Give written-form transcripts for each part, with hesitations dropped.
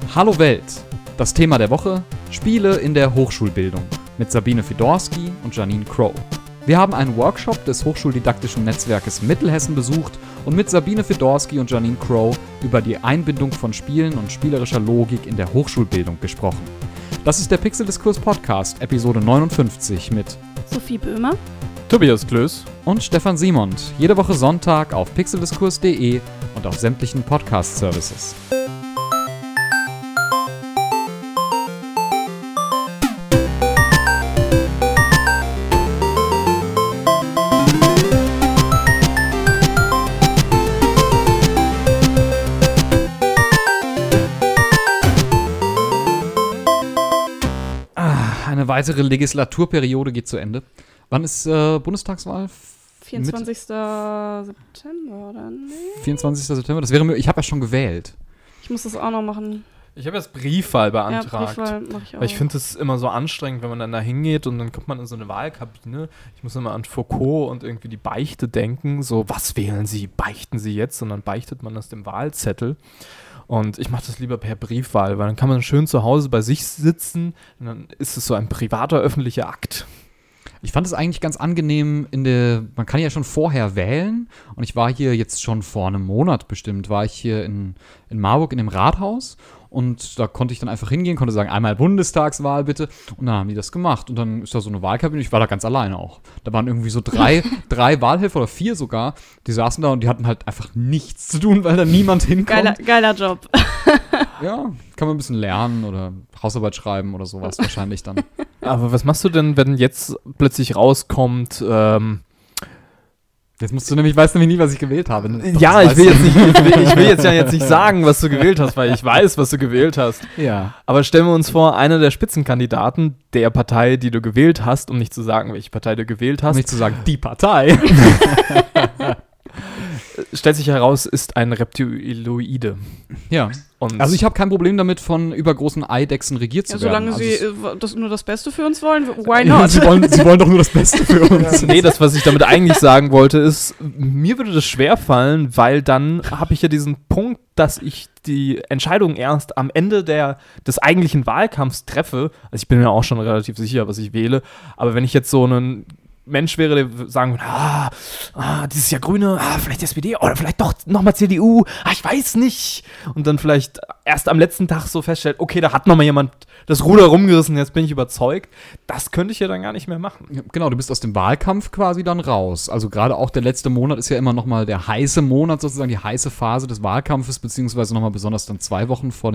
Hallo Welt! Das Thema der Woche: Spiele in der Hochschulbildung mit Sabine Fedorski und Janine Crow. Wir haben einen Workshop des Hochschuldidaktischen Netzwerkes Mittelhessen besucht und mit Sabine Fedorski und Janine Crow über die Einbindung von Spielen und spielerischer Logik in der Hochschulbildung gesprochen. Das ist der Pixeldiskurs Podcast, Episode 59 mit Sophie Böhmer, Tobias Klöß und Stefan Simond. Jede Woche Sonntag auf pixeldiskurs.de und auf sämtlichen Podcast-Services. Eine weitere Legislaturperiode geht zu Ende. Wann ist Bundestagswahl? 24. September, oder? Nee. 24. September? Das wäre, ich habe ja schon gewählt. Ich muss das auch noch machen. Ich habe jetzt Briefwahl beantragt. Ja, Briefwahl mache ich auch. Weil ich finde es immer so anstrengend, wenn man dann da hingeht und dann kommt man in so eine Wahlkabine. Ich muss immer an Foucault und irgendwie die Beichte denken. So, was wählen Sie? Beichten Sie jetzt? Und dann beichtet man das dem Wahlzettel. Und ich mache das lieber per Briefwahl, weil dann kann man schön zu Hause bei sich sitzen und dann ist es so ein privater, öffentlicher Akt. Ich fand es eigentlich ganz angenehm man kann ja schon vorher wählen und ich war hier jetzt schon vor einem Monat bestimmt, war ich hier in Marburg in dem Rathaus und da konnte ich dann einfach hingehen, konnte sagen, einmal Bundestagswahl bitte und dann haben die das gemacht und dann ist da so eine Wahlkabine, ich war da ganz alleine auch. Da waren irgendwie so drei Wahlhelfer oder 4 sogar, die saßen da und die hatten halt einfach nichts zu tun, weil da niemand hinkommt. Geiler Job. Ja, kann man ein bisschen lernen oder Hausarbeit schreiben oder sowas wahrscheinlich dann. Aber was machst du denn, wenn jetzt plötzlich rauskommt, Jetzt musst du nämlich, weißt nämlich nie, was ich gewählt habe. Ja, ich will jetzt ja nicht sagen, was du gewählt hast, weil ich weiß, was du gewählt hast. Ja. Aber stellen wir uns vor, einer der Spitzenkandidaten der Partei, die du gewählt hast, um nicht zu sagen, welche Partei du gewählt hast. Um nicht zu sagen, die Partei. Stellt sich heraus, ist ein Reptiloide. Ja. Und also ich habe kein Problem damit, von übergroßen Eidechsen regiert zu werden. Solange sie nur das Beste für uns wollen, why ja, not? sie wollen doch nur das Beste für uns. Nee, das, was ich damit eigentlich sagen wollte, ist, mir würde das schwerfallen, weil dann habe ich ja diesen Punkt, dass ich die Entscheidung erst am Ende des eigentlichen Wahlkampfs treffe. Also ich bin mir auch schon relativ sicher, was ich wähle. Aber wenn ich jetzt so einen Mensch wäre, der sagen würde, dieses Jahr Grüne, vielleicht SPD oder vielleicht doch nochmal CDU, ich weiß nicht. Und dann vielleicht erst am letzten Tag so feststellt, okay, da hat nochmal jemand das Ruder rumgerissen, jetzt bin ich überzeugt. Das könnte ich ja dann gar nicht mehr machen. Ja, genau, du bist aus dem Wahlkampf quasi dann raus. Also gerade auch der letzte Monat ist ja immer nochmal der heiße Monat, sozusagen die heiße Phase des Wahlkampfes, beziehungsweise nochmal besonders dann 2 Wochen vor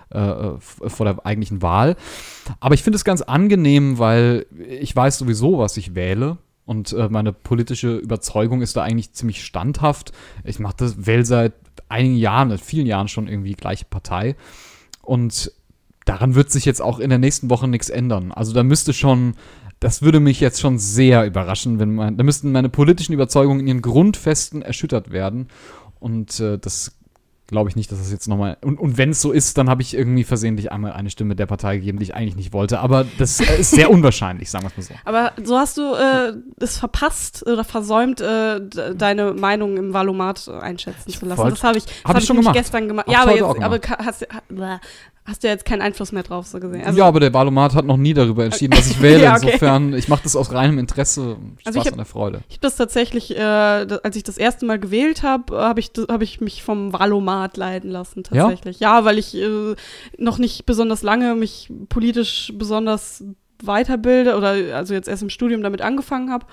der eigentlichen Wahl. Aber ich finde es ganz angenehm, weil ich weiß sowieso, was ich wähle. Und meine politische Überzeugung ist da eigentlich ziemlich standhaft. Ich wähle seit einigen Jahren, seit vielen Jahren schon irgendwie gleiche Partei. Und daran wird sich jetzt auch in der nächsten Woche nichts ändern. Also das würde mich jetzt schon sehr überraschen, da müssten meine politischen Überzeugungen in ihren Grundfesten erschüttert werden. Und das glaube ich nicht, dass das jetzt nochmal. Und wenn es so ist, dann habe ich irgendwie versehentlich einmal eine Stimme der Partei gegeben, die ich eigentlich nicht wollte. Aber das ist sehr unwahrscheinlich, sagen wir es mal so. Aber so hast du es verpasst oder versäumt, deine Meinung im Valomat einschätzen zu lassen. Das habe ich schon gemacht. Gestern gemacht. Ja, aber hast du ja jetzt keinen Einfluss mehr drauf, so gesehen. Also, ja, aber der Valomat hat noch nie darüber entschieden, was ich wähle. Ja, okay. Insofern, ich mache das aus reinem Interesse, Spaß an der Freude. Ich habe das tatsächlich, als ich das erste Mal gewählt habe, habe ich mich vom Valomat leiten lassen, tatsächlich. Ja, weil ich noch nicht besonders lange mich politisch besonders weiterbilde oder also jetzt erst im Studium damit angefangen habe.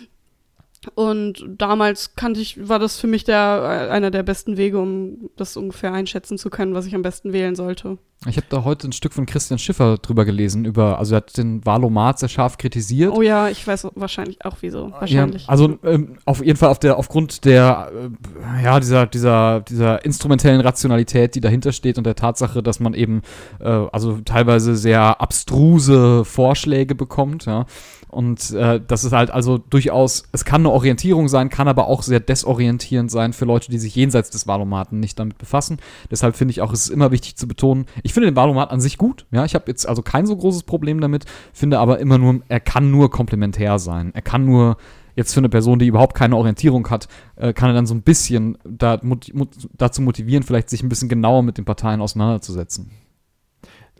Und damals war das für mich einer der besten Wege, um das ungefähr einschätzen zu können, was ich am besten wählen sollte. Ich habe da heute ein Stück von Christian Schiffer drüber gelesen, also er hat den Valomat sehr scharf kritisiert. Oh ja, ich weiß wahrscheinlich auch wieso. Wahrscheinlich. Ja, also auf jeden Fall aufgrund der dieser instrumentellen Rationalität, die dahinter steht und der Tatsache, dass man eben also teilweise sehr abstruse Vorschläge bekommt, ja. Und das ist halt also durchaus, es kann eine Orientierung sein, kann aber auch sehr desorientierend sein für Leute, die sich jenseits des Valomaten nicht damit befassen. Deshalb finde ich auch, es ist immer wichtig zu betonen, ich finde den Valomat an sich gut. Ja, ich habe jetzt also kein so großes Problem damit, finde aber immer nur, er kann nur komplementär sein. Er kann nur jetzt für eine Person, die überhaupt keine Orientierung hat, kann er dann so ein bisschen dazu motivieren, vielleicht sich ein bisschen genauer mit den Parteien auseinanderzusetzen.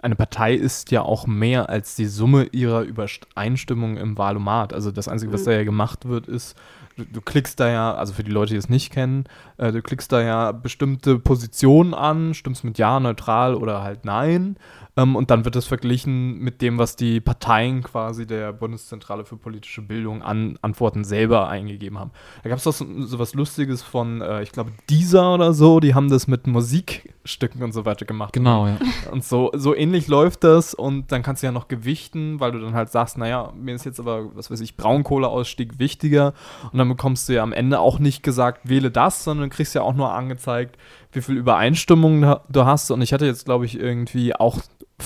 eine Partei ist ja auch mehr als die Summe ihrer Übereinstimmung im Wahlomat. Also das Einzige, was da ja gemacht wird, ist, du klickst da ja, also für die Leute, die es nicht kennen, du klickst da ja bestimmte Positionen an, stimmst mit Ja, neutral oder halt Nein. Und dann wird das verglichen mit dem, was die Parteien quasi der Bundeszentrale für politische Bildung an Antworten selber eingegeben haben. Da gab es doch so was Lustiges von, ich glaube, Deezer oder so, die haben das mit Musikstücken und so weiter gemacht. Genau, ja. Und so ähnlich läuft das und dann kannst du ja noch gewichten, weil du dann halt sagst, naja, mir ist jetzt aber, was weiß ich, Braunkohleausstieg wichtiger und dann bekommst du ja am Ende auch nicht gesagt, wähle das, sondern kriegst ja auch nur angezeigt, wie viel Übereinstimmung du hast und ich hatte jetzt, glaube ich, irgendwie auch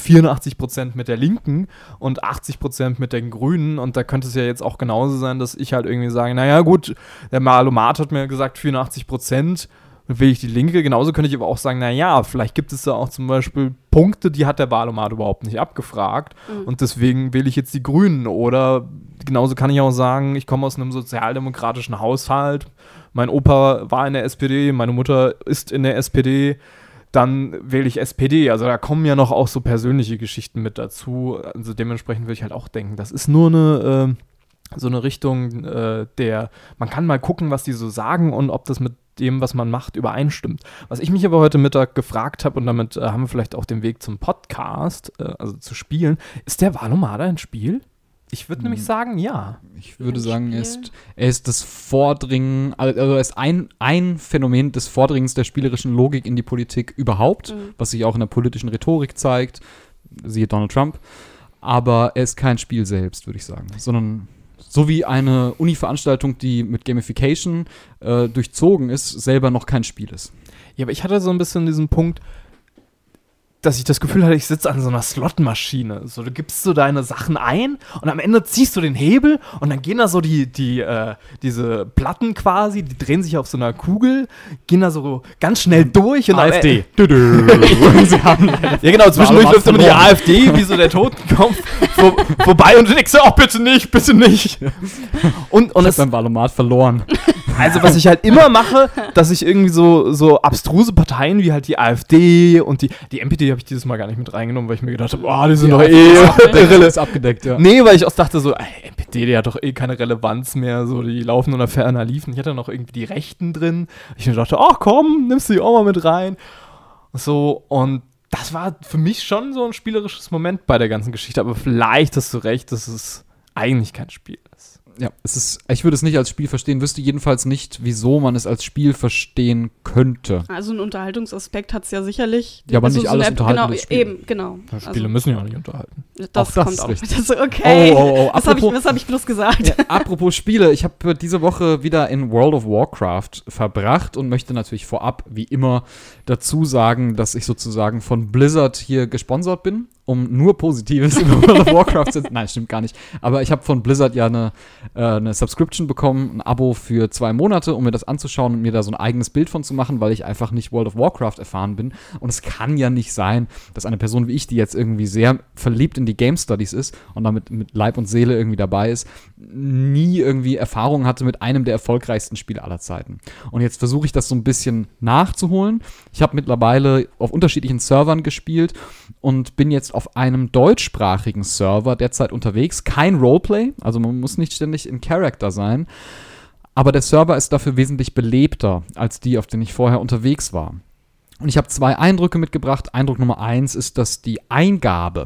84% mit der Linken und 80% mit den Grünen und da könnte es ja jetzt auch genauso sein, dass ich halt irgendwie sage, naja gut, der Wahlomat hat mir gesagt 84%, will ich die Linke, genauso könnte ich aber auch sagen, naja, vielleicht gibt es da auch zum Beispiel Punkte, die hat der Wahlomat überhaupt nicht abgefragt und deswegen wähle ich jetzt die Grünen oder genauso kann ich auch sagen, ich komme aus einem sozialdemokratischen Haushalt, mein Opa war in der SPD, meine Mutter ist in der SPD, dann wähle ich SPD. Also da kommen ja noch auch so persönliche Geschichten mit dazu. Also dementsprechend würde ich halt auch denken, das ist nur so eine Richtung, man kann mal gucken, was die so sagen und ob das mit dem, was man macht, übereinstimmt. Was ich mich aber heute Mittag gefragt habe und damit haben wir vielleicht auch den Weg zum Podcast, also zu Spielen, ist der Wahlomat ein Spiel? Ich würde nämlich sagen, ja. Ich würde sagen, er ist das Vordringen, also er ist ein Phänomen des Vordringens der spielerischen Logik in die Politik überhaupt, was sich auch in der politischen Rhetorik zeigt, siehe Donald Trump. Aber er ist kein Spiel selbst, würde ich sagen, sondern so wie eine Uni-Veranstaltung, die mit Gamification durchzogen ist, selber noch kein Spiel ist. Ja, aber ich hatte so ein bisschen diesen Punkt, dass ich das Gefühl hatte, ich sitze an so einer Slotmaschine. So, du gibst so deine Sachen ein und am Ende ziehst du den Hebel und dann gehen da so diese Platten quasi, die drehen sich auf so einer Kugel, gehen da so ganz schnell durch. Und AfD. Ja genau, zwischendurch läuft immer die AfD, wie so der Totenkopf vorbei und du denkst so, oh, bitte nicht, bitte nicht. Und ich hab beim Wahlomat verloren. Also was ich halt immer mache, dass ich irgendwie so abstruse Parteien wie halt die AfD und die NPD habe ich dieses Mal gar nicht mit reingenommen, weil ich mir gedacht habe, die sind doch ist abgedeckt, ja. Nee, weil ich auch dachte so, NPD, die hat doch keine Relevanz mehr, so die laufen unter ferner Liefen. Ich hatte noch irgendwie die Rechten drin. Ich mir dachte, ach komm, nimmst du die auch mal mit rein. So, und das war für mich schon so ein spielerisches Moment bei der ganzen Geschichte, aber vielleicht hast du recht, dass es eigentlich kein Spiel ist. Ja, ich würde es nicht als Spiel verstehen, wüsste jedenfalls nicht, wieso man es als Spiel verstehen könnte. Also einen Unterhaltungsaspekt hat es ja sicherlich. Ja, aber also nicht so alles unterhalten. Genau. Ja, Spiele müssen ja auch nicht unterhalten. Das auch kommt auch richtig. mit. Okay. Oh. Was habe ich bloß gesagt? Ja, apropos Spiele, ich habe diese Woche wieder in World of Warcraft verbracht und möchte natürlich vorab, wie immer, dazu sagen, dass ich sozusagen von Blizzard hier gesponsert bin, um nur Positives über World of Warcraft zu... Nein, stimmt gar nicht. Aber ich habe von Blizzard ja eine Subscription bekommen, ein Abo für 2 Monate, um mir das anzuschauen und mir da so ein eigenes Bild von zu machen, weil ich einfach nicht World of Warcraft erfahren bin. Und es kann ja nicht sein, dass eine Person wie ich, die jetzt irgendwie sehr verliebt in die Game Studies ist und damit mit Leib und Seele irgendwie dabei ist, nie irgendwie Erfahrung hatte mit einem der erfolgreichsten Spiele aller Zeiten. Und jetzt versuche ich das so ein bisschen nachzuholen. Ich habe mittlerweile auf unterschiedlichen Servern gespielt und bin jetzt auf einem deutschsprachigen Server derzeit unterwegs. Kein Roleplay, also man muss nicht ständig in Character sein, aber der Server ist dafür wesentlich belebter als die, auf denen ich vorher unterwegs war. Und ich habe 2 Eindrücke mitgebracht. Eindruck Nummer 1 ist, dass die Eingabe,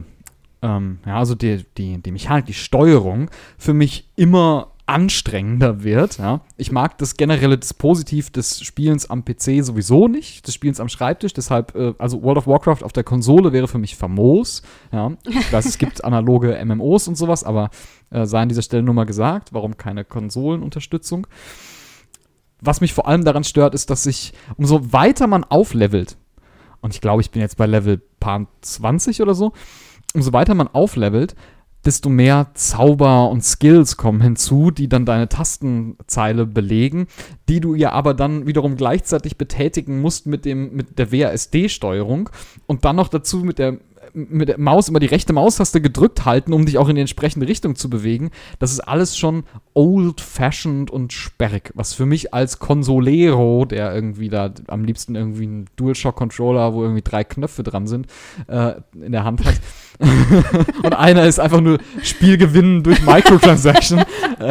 also die Mechanik, die Steuerung für mich immer anstrengender wird. Ja. Ich mag das generelle Dispositiv des Spielens am PC sowieso nicht, des Spielens am Schreibtisch, deshalb, also World of Warcraft auf der Konsole wäre für mich famos. Ja. Ich weiß, es gibt analoge MMOs und sowas, aber sei an dieser Stelle nur mal gesagt, warum keine Konsolenunterstützung. Was mich vor allem daran stört, ist, dass umso weiter man auflevelt, und ich glaube, ich bin jetzt bei Level 20 oder so, umso weiter man auflevelt, desto mehr Zauber und Skills kommen hinzu, die dann deine Tastenzeile belegen, die du ja aber dann wiederum gleichzeitig betätigen musst mit der WASD-Steuerung und dann noch dazu mit der mit der Maus immer die rechte Maustaste gedrückt halten, um dich auch in die entsprechende Richtung zu bewegen. Das ist alles schon old-fashioned und sperrig, was für mich als Consolero, der irgendwie da am liebsten irgendwie einen DualShock-Controller, wo irgendwie 3 Knöpfe dran sind, in der Hand hat. Und einer ist einfach nur Spielgewinnen durch Microtransaction.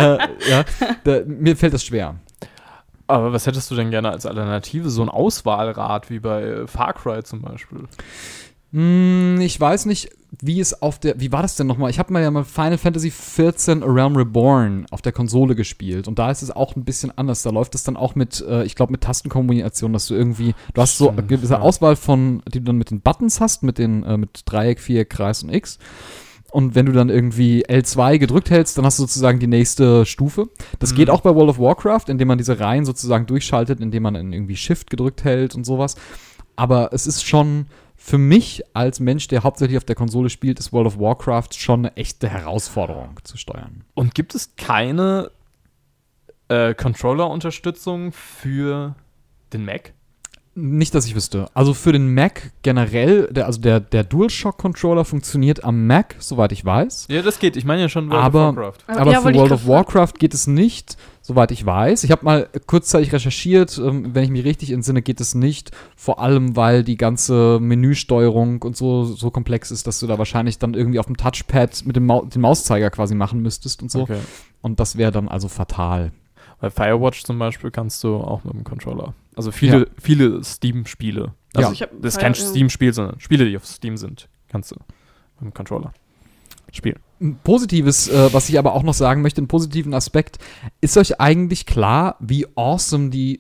Mir fällt das schwer. Aber was hättest du denn gerne als Alternative? So ein Auswahlrad wie bei Far Cry zum Beispiel? Ich weiß nicht, wie war das denn nochmal? Ich habe mal Final Fantasy XIV A Realm Reborn auf der Konsole gespielt und da ist es auch ein bisschen anders. Da läuft es dann auch mit Tastenkombination, dass du hast so eine gewisse Auswahl die du dann mit den Buttons hast, mit Dreieck, Viereck, Kreis und X. Und wenn du dann irgendwie L2 gedrückt hältst, dann hast du sozusagen die nächste Stufe. Das geht auch bei World of Warcraft, indem man diese Reihen sozusagen durchschaltet, indem man irgendwie Shift gedrückt hält und sowas. Aber es ist schon für mich als Mensch, der hauptsächlich auf der Konsole spielt, ist World of Warcraft schon eine echte Herausforderung zu steuern. Und gibt es keine Controller-Unterstützung für den Mac? Nicht, dass ich wüsste. Also für den Mac generell, der DualShock-Controller funktioniert am Mac, soweit ich weiß. Ja, das geht. Ich meine ja schon World of Warcraft. Aber für World of Warcraft geht es nicht, soweit ich weiß. Ich habe mal kurzzeitig recherchiert, wenn ich mich richtig entsinne, geht es nicht. Vor allem, weil die ganze Menüsteuerung und so komplex ist, dass du da wahrscheinlich dann irgendwie auf dem Touchpad mit den Mauszeiger quasi machen müsstest und so. Okay. Und das wäre dann also fatal. Bei Firewatch zum Beispiel kannst du auch mit dem Controller. Also viele Steam-Spiele. Also das ist kein Steam-Spiel, sondern Spiele, die auf Steam sind, kannst du mit dem Controller spielen. Ein positives, was ich aber auch noch sagen möchte, einen positiven Aspekt, ist euch eigentlich klar, wie awesome die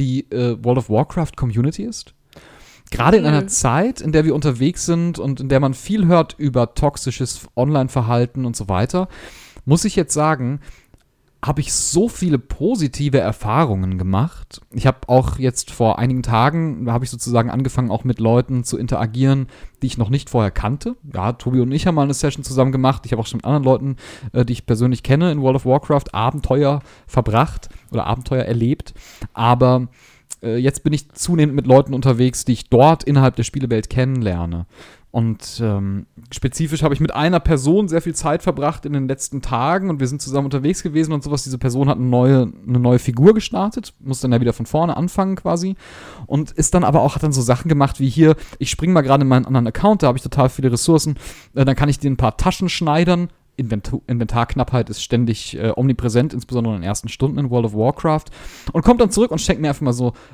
World of Warcraft Community ist? Gerade in einer Zeit, in der wir unterwegs sind und in der man viel hört über toxisches Online-Verhalten und so weiter, muss ich jetzt sagen, habe ich so viele positive Erfahrungen gemacht. Ich habe auch jetzt vor einigen Tagen, habe ich sozusagen angefangen, auch mit Leuten zu interagieren, die ich noch nicht vorher kannte. Ja, Tobi und ich haben mal eine Session zusammen gemacht. Ich habe auch schon mit anderen Leuten, die ich persönlich kenne, in World of Warcraft Abenteuer verbracht oder Abenteuer erlebt. Aber jetzt bin ich zunehmend mit Leuten unterwegs, die ich dort innerhalb der Spielewelt kennenlerne. Und spezifisch habe ich mit einer Person sehr viel Zeit verbracht in den letzten Tagen und wir sind zusammen unterwegs gewesen und sowas. Diese Person hat eine neue Figur gestartet, muss dann ja wieder von vorne anfangen quasi und hat dann so Sachen gemacht wie hier, ich springe mal gerade in meinen anderen Account, da habe ich total viele Ressourcen, dann kann ich dir ein paar Taschen schneidern. Inventarknappheit ist ständig omnipräsent, insbesondere in den ersten Stunden in World of Warcraft. Und kommt dann zurück und schenkt mir einfach mal so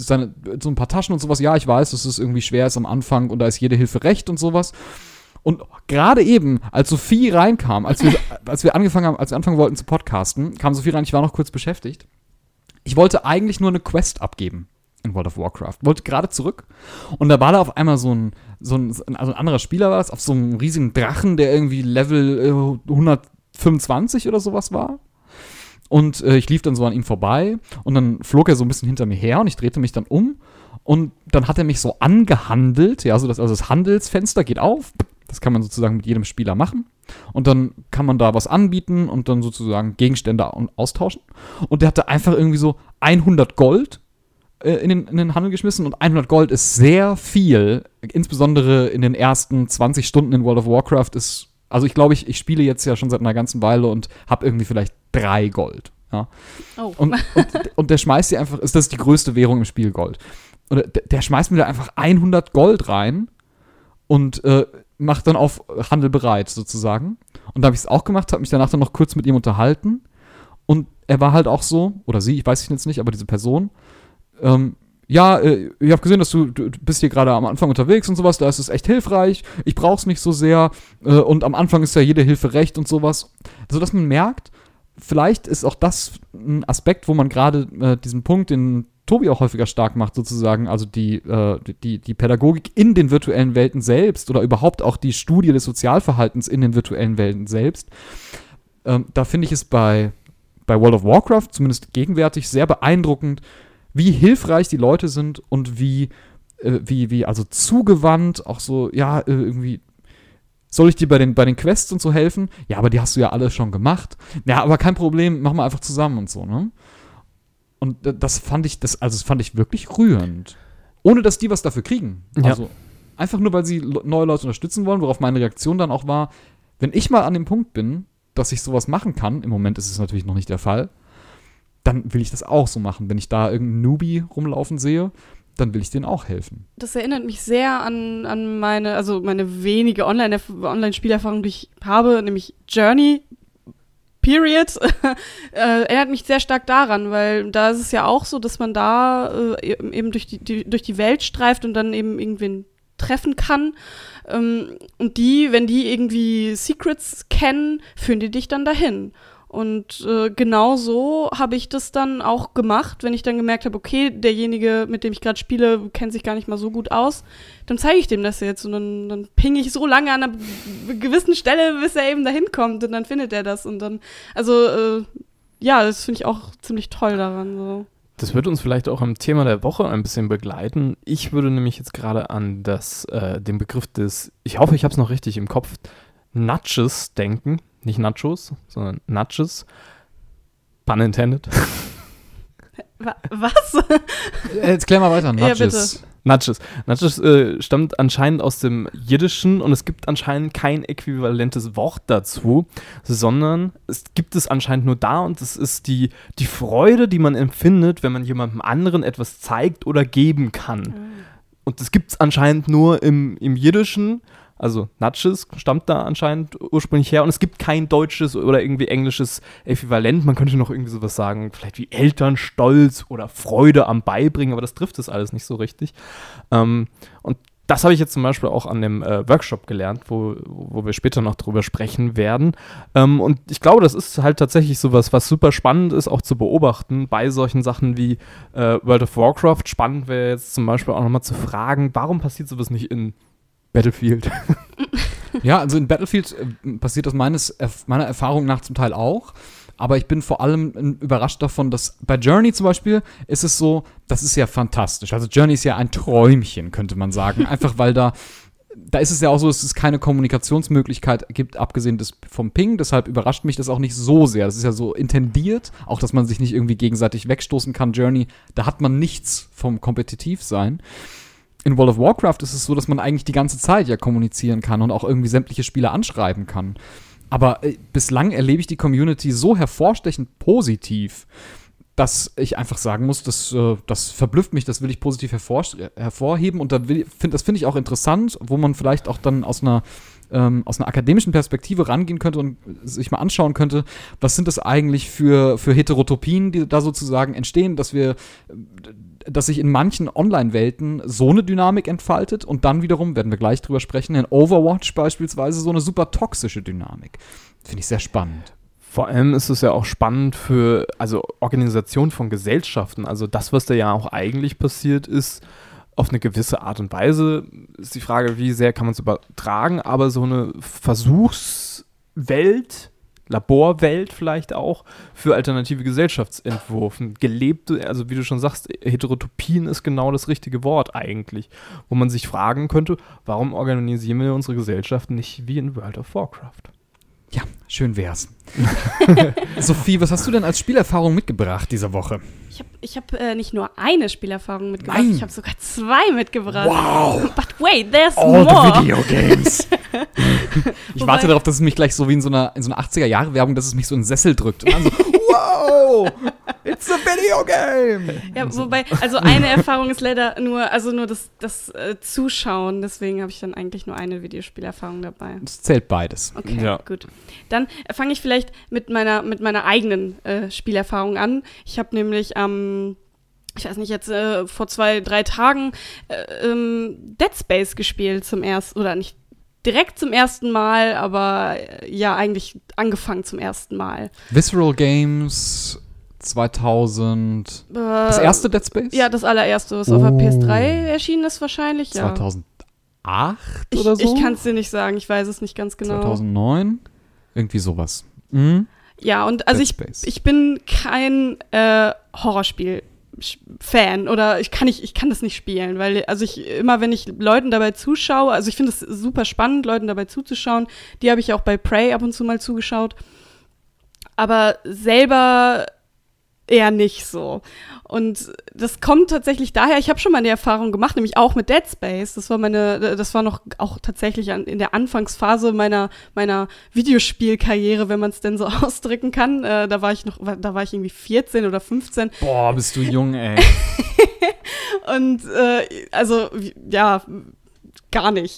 ein paar Taschen und sowas. Ja, ich weiß, dass es irgendwie schwer ist am Anfang und da ist jede Hilfe recht und sowas. Und gerade eben, als Sophie reinkam, als wir anfangen wollten zu podcasten, kam Sophie rein, ich war noch kurz beschäftigt. Ich wollte eigentlich nur eine Quest abgeben in World of Warcraft. Wollte gerade zurück und da war da auf einmal so ein anderer Spieler war das, auf so einem riesigen Drachen, der irgendwie Level 125 oder sowas war. Und ich lief dann so an ihm vorbei und dann flog er so ein bisschen hinter mir her und ich drehte mich dann um und dann hat er mich so angehandelt, ja, also das Handelsfenster geht auf, das kann man sozusagen mit jedem Spieler machen und dann kann man da was anbieten und dann sozusagen Gegenstände austauschen und der hatte einfach irgendwie so 100 Gold in den Handel geschmissen und 100 Gold ist sehr viel, insbesondere in den ersten 20 Stunden in World of Warcraft also ich glaube, ich spiele jetzt ja schon seit einer ganzen Weile und habe irgendwie vielleicht 3 Gold. Ja. Oh. Und der schmeißt dir einfach, das ist die größte Währung im Spiel, Gold. Und der schmeißt mir da einfach 100 Gold rein und macht dann auf Handel bereit sozusagen. Und da habe ich es auch gemacht, habe mich danach dann noch kurz mit ihm unterhalten und er war halt auch so, oder sie, ich weiß es jetzt nicht, aber diese Person, ich habe gesehen, dass du bist hier gerade am Anfang unterwegs und sowas, da ist es echt hilfreich, ich brauch's nicht so sehr und am Anfang ist ja jede Hilfe recht und sowas. Also, dass man merkt, vielleicht ist auch das ein Aspekt, wo man gerade diesen Punkt, den Tobi auch häufiger stark macht, sozusagen, also die Pädagogik in den virtuellen Welten selbst oder überhaupt auch die Studie des Sozialverhaltens in den virtuellen Welten selbst. Da finde ich es bei World of Warcraft, zumindest gegenwärtig, sehr beeindruckend, wie hilfreich die Leute sind und wie also zugewandt, auch so, ja, irgendwie, soll ich dir bei den Quests und so helfen? Ja, aber die hast du ja alle schon gemacht. Ja, aber kein Problem, machen wir einfach zusammen und so, ne? Und das fand ich wirklich rührend. Ohne, dass die was dafür kriegen. Ja. Also, Einfach nur, weil sie neue Leute unterstützen wollen, worauf meine Reaktion dann auch war, wenn ich mal an dem Punkt bin, dass ich sowas machen kann, im Moment ist es natürlich noch nicht der Fall, dann will ich das auch so machen. Wenn ich da irgendeinen Newbie rumlaufen sehe, dann will ich denen auch helfen. Das erinnert mich sehr an meine wenige Online-Spielerfahrung, die ich habe, nämlich Journey, period. Erinnert mich sehr stark daran, weil da ist es ja auch so, dass man da eben durch die Welt streift und dann eben irgendwen treffen kann. Und wenn die irgendwie Secrets kennen, führen die dich dann dahin. Und genau so habe ich das dann auch gemacht, wenn ich dann gemerkt habe, okay, derjenige, mit dem ich gerade spiele, kennt sich gar nicht mal so gut aus, dann zeige ich dem das jetzt und dann ping ich so lange an einer gewissen Stelle, bis er eben dahin kommt und dann findet er das und dann, das finde ich auch ziemlich toll daran. So. Das wird uns vielleicht auch am Thema der Woche ein bisschen begleiten. Ich würde nämlich jetzt gerade an den Begriff des, ich hoffe, ich habe es noch richtig im Kopf, Nudges denken. Nicht Nachos, sondern Nudges. Pun intended. Was? Jetzt klär mal weiter. Nudges. Ja, bitte. Nudges. Nudges stammt anscheinend aus dem Jiddischen und es gibt anscheinend kein äquivalentes Wort dazu, sondern es gibt es anscheinend nur da und es ist die Freude, die man empfindet, wenn man jemandem anderen etwas zeigt oder geben kann. Mhm. Und das gibt es anscheinend nur im Jiddischen. Also Nudges stammt da anscheinend ursprünglich her und es gibt kein deutsches oder irgendwie englisches Äquivalent. Man könnte noch irgendwie sowas sagen, vielleicht wie Elternstolz oder Freude am Beibringen, aber das trifft es alles nicht so richtig. Und das habe ich jetzt zum Beispiel auch an dem Workshop gelernt, wo wir später noch drüber sprechen werden. Und ich glaube, das ist halt tatsächlich sowas, was super spannend ist, auch zu beobachten bei solchen Sachen wie World of Warcraft. Spannend wäre jetzt zum Beispiel auch nochmal zu fragen, warum passiert sowas nicht in Battlefield. Ja, also in Battlefield passiert das meiner Erfahrung nach zum Teil auch. Aber ich bin vor allem überrascht davon, dass bei Journey zum Beispiel ist es so, das ist ja fantastisch. Also Journey ist ja ein Träumchen, könnte man sagen. Einfach weil da ist es ja auch so, dass es keine Kommunikationsmöglichkeit gibt, abgesehen vom Ping. Deshalb überrascht mich das auch nicht so sehr. Das ist ja so intendiert, auch dass man sich nicht irgendwie gegenseitig wegstoßen kann. Journey, da hat man nichts vom Kompetitivsein. In World of Warcraft ist es so, dass man eigentlich die ganze Zeit ja kommunizieren kann und auch irgendwie sämtliche Spieler anschreiben kann. Aber bislang erlebe ich die Community so hervorstechend positiv, dass ich einfach sagen muss, das verblüfft mich, das will ich positiv hervorheben und das finde ich auch interessant, wo man vielleicht auch dann aus einer akademischen Perspektive rangehen könnte und sich mal anschauen könnte, was sind das eigentlich für Heterotopien, die da sozusagen entstehen, dass sich in manchen Online-Welten so eine Dynamik entfaltet und dann wiederum, werden wir gleich drüber sprechen, in Overwatch beispielsweise so eine super toxische Dynamik. Finde ich sehr spannend. Vor allem ist es ja auch spannend für Organisation von Gesellschaften. Also das, was da ja auch eigentlich passiert ist, auf eine gewisse Art und Weise ist die Frage, wie sehr kann man es übertragen, aber so eine Versuchswelt, Laborwelt vielleicht auch, für alternative Gesellschaftsentwürfen. Gelebte, also wie du schon sagst, Heterotopien ist genau das richtige Wort eigentlich, wo man sich fragen könnte, warum organisieren wir unsere Gesellschaft nicht wie in World of Warcraft? Ja, schön wär's. Sophie, was hast du denn als Spielerfahrung mitgebracht diese Woche? Ich hab nicht nur eine Spielerfahrung mitgebracht, Nein. Ich habe sogar 2 mitgebracht. Wow! But wait, there's All more. the video games. Ich warte darauf, dass es mich gleich so wie in so einer 80er-Jahre-Werbung, dass es mich so in den Sessel drückt. Und dann so, wow! It's a video game! Ja, wobei, also eine Erfahrung ist leider nur das Zuschauen. Deswegen habe ich dann eigentlich nur eine Videospielerfahrung dabei. Es zählt beides. Okay, ja. Gut. Dann fange ich vielleicht mit meiner eigenen Spielerfahrung an. Ich habe nämlich ich weiß nicht, jetzt vor 2-3 Tagen Dead Space gespielt nicht direkt zum ersten Mal, aber ja, eigentlich angefangen zum ersten Mal. Visceral Games 2000. Das erste Dead Space? Ja, das allererste, was auf der PS3 erschienen ist wahrscheinlich. Ja. 2008 oder so? Ich kann es dir nicht sagen, ich weiß es nicht ganz genau. 2009? Irgendwie sowas. Mhm. Ja, und also ich bin kein Horrorspiel-Fan oder ich kann das nicht spielen, weil immer wenn ich Leuten dabei zuschaue, also ich finde es super spannend, Leuten dabei zuzuschauen, die habe ich auch bei Prey ab und zu mal zugeschaut, aber selber eher nicht so. Und das kommt tatsächlich daher, ich habe schon mal eine Erfahrung gemacht, nämlich auch mit Dead Space. Das war noch auch tatsächlich in der Anfangsphase meiner Videospielkarriere, wenn man es denn so ausdrücken kann. Da war ich irgendwie 14 oder 15. Boah, bist du jung, ey. Und also, ja, gar nicht.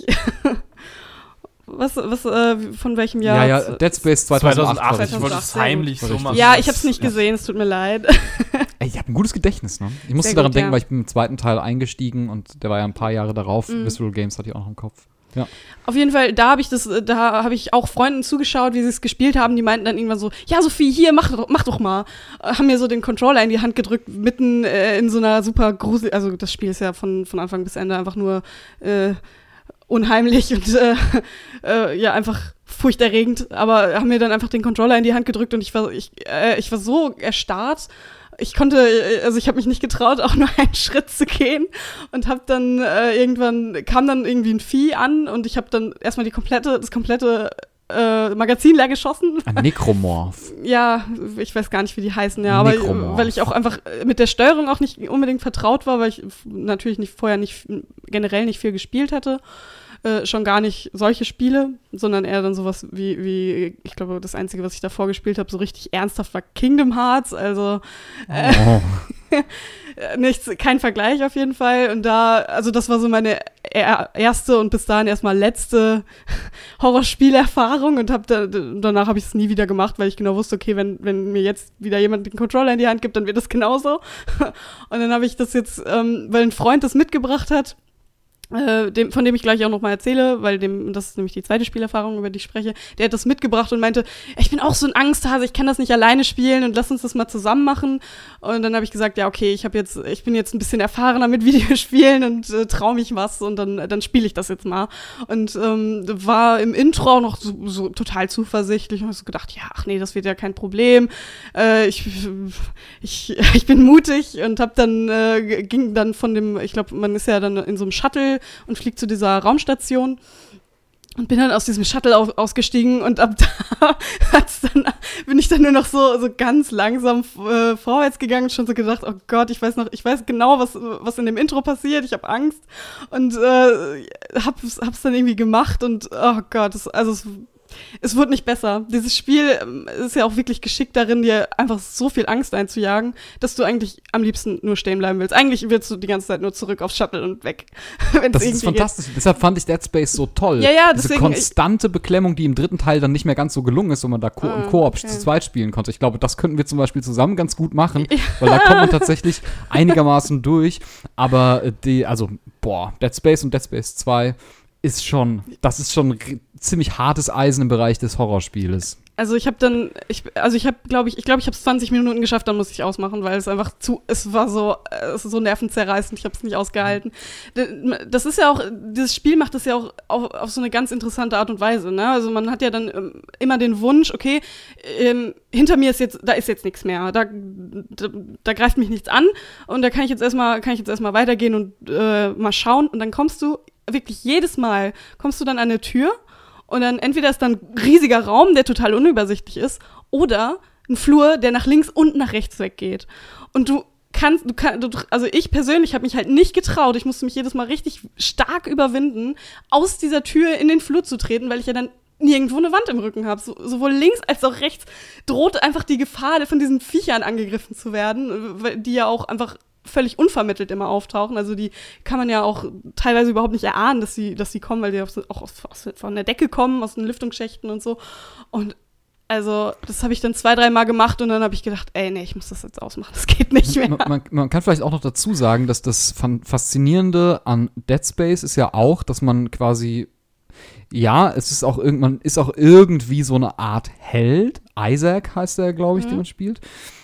Von welchem Jahr? Ja, Dead Space 2008. Ich wollte es heimlich so machen. Ja, ich habe es nicht gesehen, es tut mir leid. Ey, ich habe ein gutes Gedächtnis, ne? Ich musste daran denken, weil ich bin im zweiten Teil eingestiegen und der war ja ein paar Jahre darauf. Visceral Games hatte ich auch noch im Kopf. Ja. Auf jeden Fall, da habe ich auch Freunden zugeschaut, wie sie es gespielt haben. Die meinten dann irgendwann so, ja, Sophie, hier, mach doch mal. Haben mir so den Controller in die Hand gedrückt, mitten in so einer super grusel, also das Spiel ist ja von Anfang bis Ende einfach nur unheimlich und ja, einfach furchterregend, aber haben mir dann einfach den Controller in die Hand gedrückt und ich war so erstarrt. Ich habe mich nicht getraut, auch nur einen Schritt zu gehen und habe dann irgendwann kam dann irgendwie ein Vieh an und ich habe dann erstmal das komplette Magazin leer geschossen. Ein Necromorph. Ja, ich weiß gar nicht, wie die heißen, ja, aber weil ich auch einfach mit der Steuerung auch nicht unbedingt vertraut war, weil ich natürlich generell nicht viel gespielt hatte. Schon gar nicht solche Spiele, sondern eher dann sowas wie ich glaube, das Einzige, was ich davor gespielt habe, so richtig ernsthaft war Kingdom Hearts, also kein Vergleich auf jeden Fall. Und das war so meine erste und bis dahin erstmal letzte Horrorspielerfahrung und danach habe ich es nie wieder gemacht, weil ich genau wusste, okay, wenn mir jetzt wieder jemand den Controller in die Hand gibt, dann wird das genauso. Und dann habe ich das jetzt, weil ein Freund das mitgebracht hat, von dem ich gleich auch nochmal erzähle, weil das ist nämlich die zweite Spielerfahrung, über die ich spreche, der hat das mitgebracht und meinte, ich bin auch so ein Angsthase, ich kann das nicht alleine spielen und lass uns das mal zusammen machen. Und dann habe ich gesagt, ja okay, ich bin jetzt ein bisschen erfahrener mit Videospielen und traue mich was und dann spiele ich das jetzt mal. Und war im Intro auch noch so total zuversichtlich und habe so gedacht, ja, ach nee, das wird ja kein Problem. Ich bin mutig und ging dann von dem, ich glaube, man ist ja dann in so einem Shuttle und fliegt zu dieser Raumstation und bin dann aus diesem Shuttle ausgestiegen und ab da bin ich dann nur noch so ganz langsam vorwärts gegangen und schon so gedacht, oh Gott, ich weiß genau, was in dem Intro passiert, ich habe Angst und hab's dann irgendwie gemacht und oh Gott, es wird nicht besser. Dieses Spiel ist ja auch wirklich geschickt darin, dir einfach so viel Angst einzujagen, dass du eigentlich am liebsten nur stehen bleiben willst. Eigentlich willst du die ganze Zeit nur zurück aufs Shuttle und weg. Das ist fantastisch. Deshalb fand ich Dead Space so toll. Ja, diese konstante Beklemmung, die im dritten Teil dann nicht mehr ganz so gelungen ist, wo man da im Koop zu zweit spielen konnte. Ich glaube, das könnten wir zum Beispiel zusammen ganz gut machen, weil da kommt man tatsächlich einigermaßen durch. Aber Dead Space und Dead Space 2 ist schon ziemlich hartes Eisen im Bereich des Horrorspieles. Also ich habe glaube ich habe es 20 Minuten geschafft, dann musste ich ausmachen, weil es einfach es ist so nervenzerreißend, ich habe es nicht ausgehalten. Das ist ja auch, dieses Spiel macht das ja auch auf so eine ganz interessante Art und Weise, ne? Also man hat ja dann immer den Wunsch, okay, hinter mir da ist jetzt nichts mehr, da greift mich nichts an und da kann ich jetzt erstmal weitergehen und mal schauen und dann kommst du wirklich jedes Mal dann an eine Tür und dann entweder ist dann ein riesiger Raum, der total unübersichtlich ist, oder ein Flur, der nach links und nach rechts weggeht. Und also ich persönlich habe mich halt nicht getraut, ich musste mich jedes Mal richtig stark überwinden, aus dieser Tür in den Flur zu treten, weil ich ja dann nirgendwo eine Wand im Rücken habe. Sowohl links als auch rechts droht einfach die Gefahr, von diesen Viechern angegriffen zu werden, die ja auch einfach völlig unvermittelt immer auftauchen. Also die kann man ja auch teilweise überhaupt nicht erahnen, dass sie kommen, weil die auch von der Decke kommen, aus den Lüftungsschächten und so. Und also das habe ich dann 2-3 Mal gemacht und dann habe ich gedacht, ey, nee, ich muss das jetzt ausmachen, das geht nicht mehr. Man kann vielleicht auch noch dazu sagen, dass das Faszinierende an Dead Space ist ja auch, dass man quasi, ja, man ist auch irgendwie so eine Art Held. Isaac heißt der, glaube ich, den man spielt.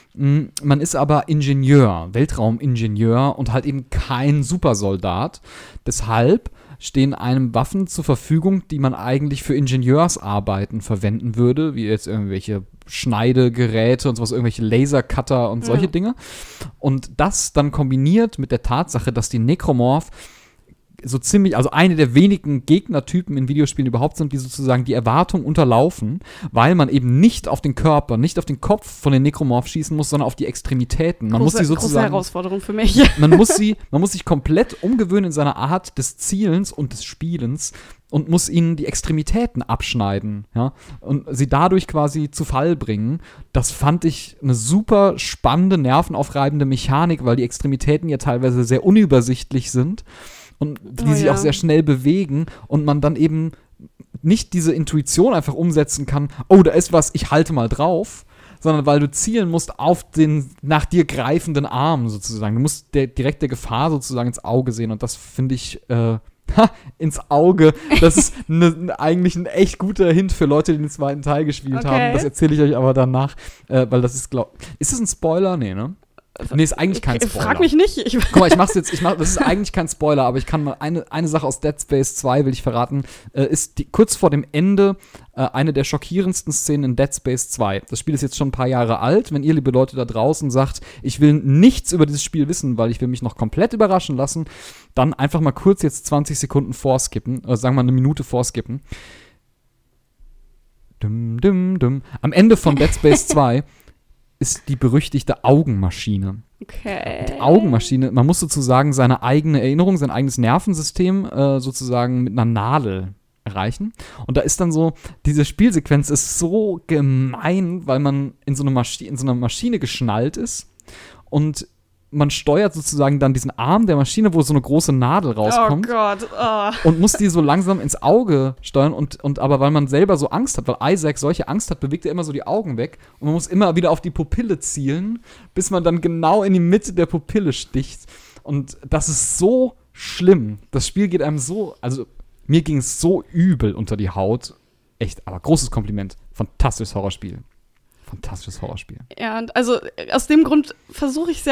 Man ist aber Ingenieur, Weltraumingenieur und halt eben kein Supersoldat. Deshalb stehen einem Waffen zur Verfügung, die man eigentlich für Ingenieursarbeiten verwenden würde, wie jetzt irgendwelche Schneidegeräte und sowas, irgendwelche Lasercutter und solche Dinge. Und das dann kombiniert mit der Tatsache, dass die Necromorph so ziemlich, also eine der wenigen Gegnertypen in Videospielen überhaupt sind, die sozusagen die Erwartung unterlaufen, weil man eben nicht auf den Körper, nicht auf den Kopf von den Necromorph schießen muss, sondern auf die Extremitäten. Man muss sie sozusagen, große Herausforderung für mich. man muss sich komplett umgewöhnen in seiner Art des Zielens und des Spielens und muss ihnen die Extremitäten abschneiden, ja, und sie dadurch quasi zu Fall bringen. Das fand ich eine super spannende, nervenaufreibende Mechanik, weil die Extremitäten ja teilweise sehr unübersichtlich sind und die sich auch sehr schnell bewegen und man dann eben nicht diese Intuition einfach umsetzen kann, oh, da ist was, ich halte mal drauf, sondern weil du zielen musst auf den nach dir greifenden Arm sozusagen. Du musst direkt der Gefahr sozusagen ins Auge sehen und das finde ich ins Auge. Das ist eigentlich ein echt guter Hint für Leute, die den zweiten Teil gespielt haben. Das erzähle ich euch aber danach, weil das ist, ist es ein Spoiler? Nee, ne? Nee, ist eigentlich kein Spoiler. Frag mich nicht. Guck mal, das ist eigentlich kein Spoiler, aber ich kann mal eine Sache aus Dead Space 2, will ich verraten, ist kurz vor dem Ende eine der schockierendsten Szenen in Dead Space 2. Das Spiel ist jetzt schon ein paar Jahre alt. Wenn ihr, liebe Leute da draußen, sagt, ich will nichts über dieses Spiel wissen, weil ich will mich noch komplett überraschen lassen, dann einfach mal kurz jetzt 20 Sekunden vorskippen, oder sagen wir mal eine Minute vorskippen. Am Ende von Dead Space 2 ist die berüchtigte Augenmaschine. Okay. Die Augenmaschine, man muss sozusagen seine eigene Erinnerung, sein eigenes Nervensystem sozusagen mit einer Nadel erreichen. Und da ist dann so, diese Spielsequenz ist so gemein, weil man in so einer Maschine geschnallt ist und man steuert sozusagen dann diesen Arm der Maschine, wo so eine große Nadel rauskommt. Oh Gott. Oh. Und muss die so langsam ins Auge steuern. Und aber weil man selber so Angst hat, weil Isaac solche Angst hat, bewegt er immer so die Augen weg. Und man muss immer wieder auf die Pupille zielen, bis man dann genau in die Mitte der Pupille sticht. Und das ist so schlimm. Das Spiel geht einem so, also mir ging es so übel unter die Haut. Echt, aber großes Kompliment. Fantastisches Horrorspiel. Ja, und also aus dem Grund versuche ich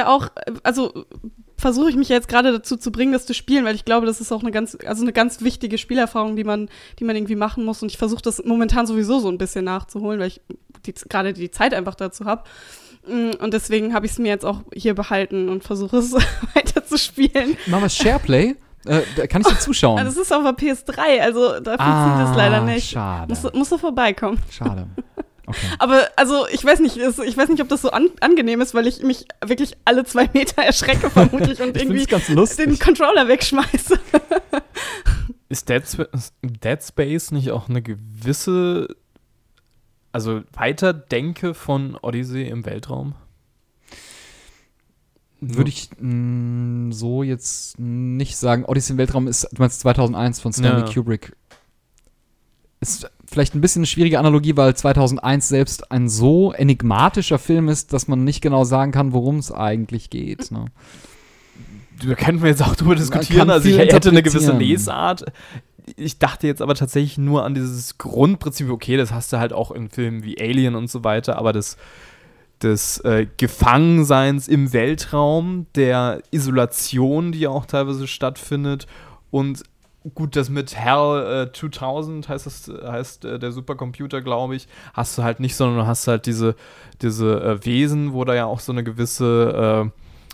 mich jetzt gerade dazu zu bringen, das zu spielen, weil ich glaube, das ist auch eine ganz wichtige Spielerfahrung, die man irgendwie machen muss. Und ich versuche das momentan sowieso so ein bisschen nachzuholen, weil ich gerade die Zeit einfach dazu habe. Und deswegen habe ich es mir jetzt auch hier behalten und versuche es weiter zu spielen. Machen wir Shareplay? Da kann ich dir zuschauen. Das ist auf der PS3, also da funktioniert das leider nicht. Schade. Musst du vorbeikommen. Schade. Okay. Aber also ich weiß nicht, ob das so angenehm ist, weil ich mich wirklich alle 2 Meter erschrecke vermutlich und irgendwie den Controller wegschmeiße. Ist Dead Space nicht auch eine gewisse, also Weiterdenke von Odyssey im Weltraum? Würde ich so jetzt nicht sagen. Odyssey im Weltraum ist, du meinst 2001 von Stanley Kubrick. Ist vielleicht ein bisschen eine schwierige Analogie, weil 2001 selbst ein so enigmatischer Film ist, dass man nicht genau sagen kann, worum es eigentlich geht. Ne? Da könnten wir jetzt auch drüber diskutieren. Also ich hätte eine gewisse Lesart. Ich dachte jetzt aber tatsächlich nur an dieses Grundprinzip, okay, das hast du halt auch in Filmen wie Alien und so weiter, aber des Gefangenseins im Weltraum, der Isolation, die ja auch teilweise stattfindet und gut, das mit HAL 2000 heißt der Supercomputer, glaube ich, hast du halt nicht, sondern du hast halt diese Wesen, wo da ja auch so eine gewisse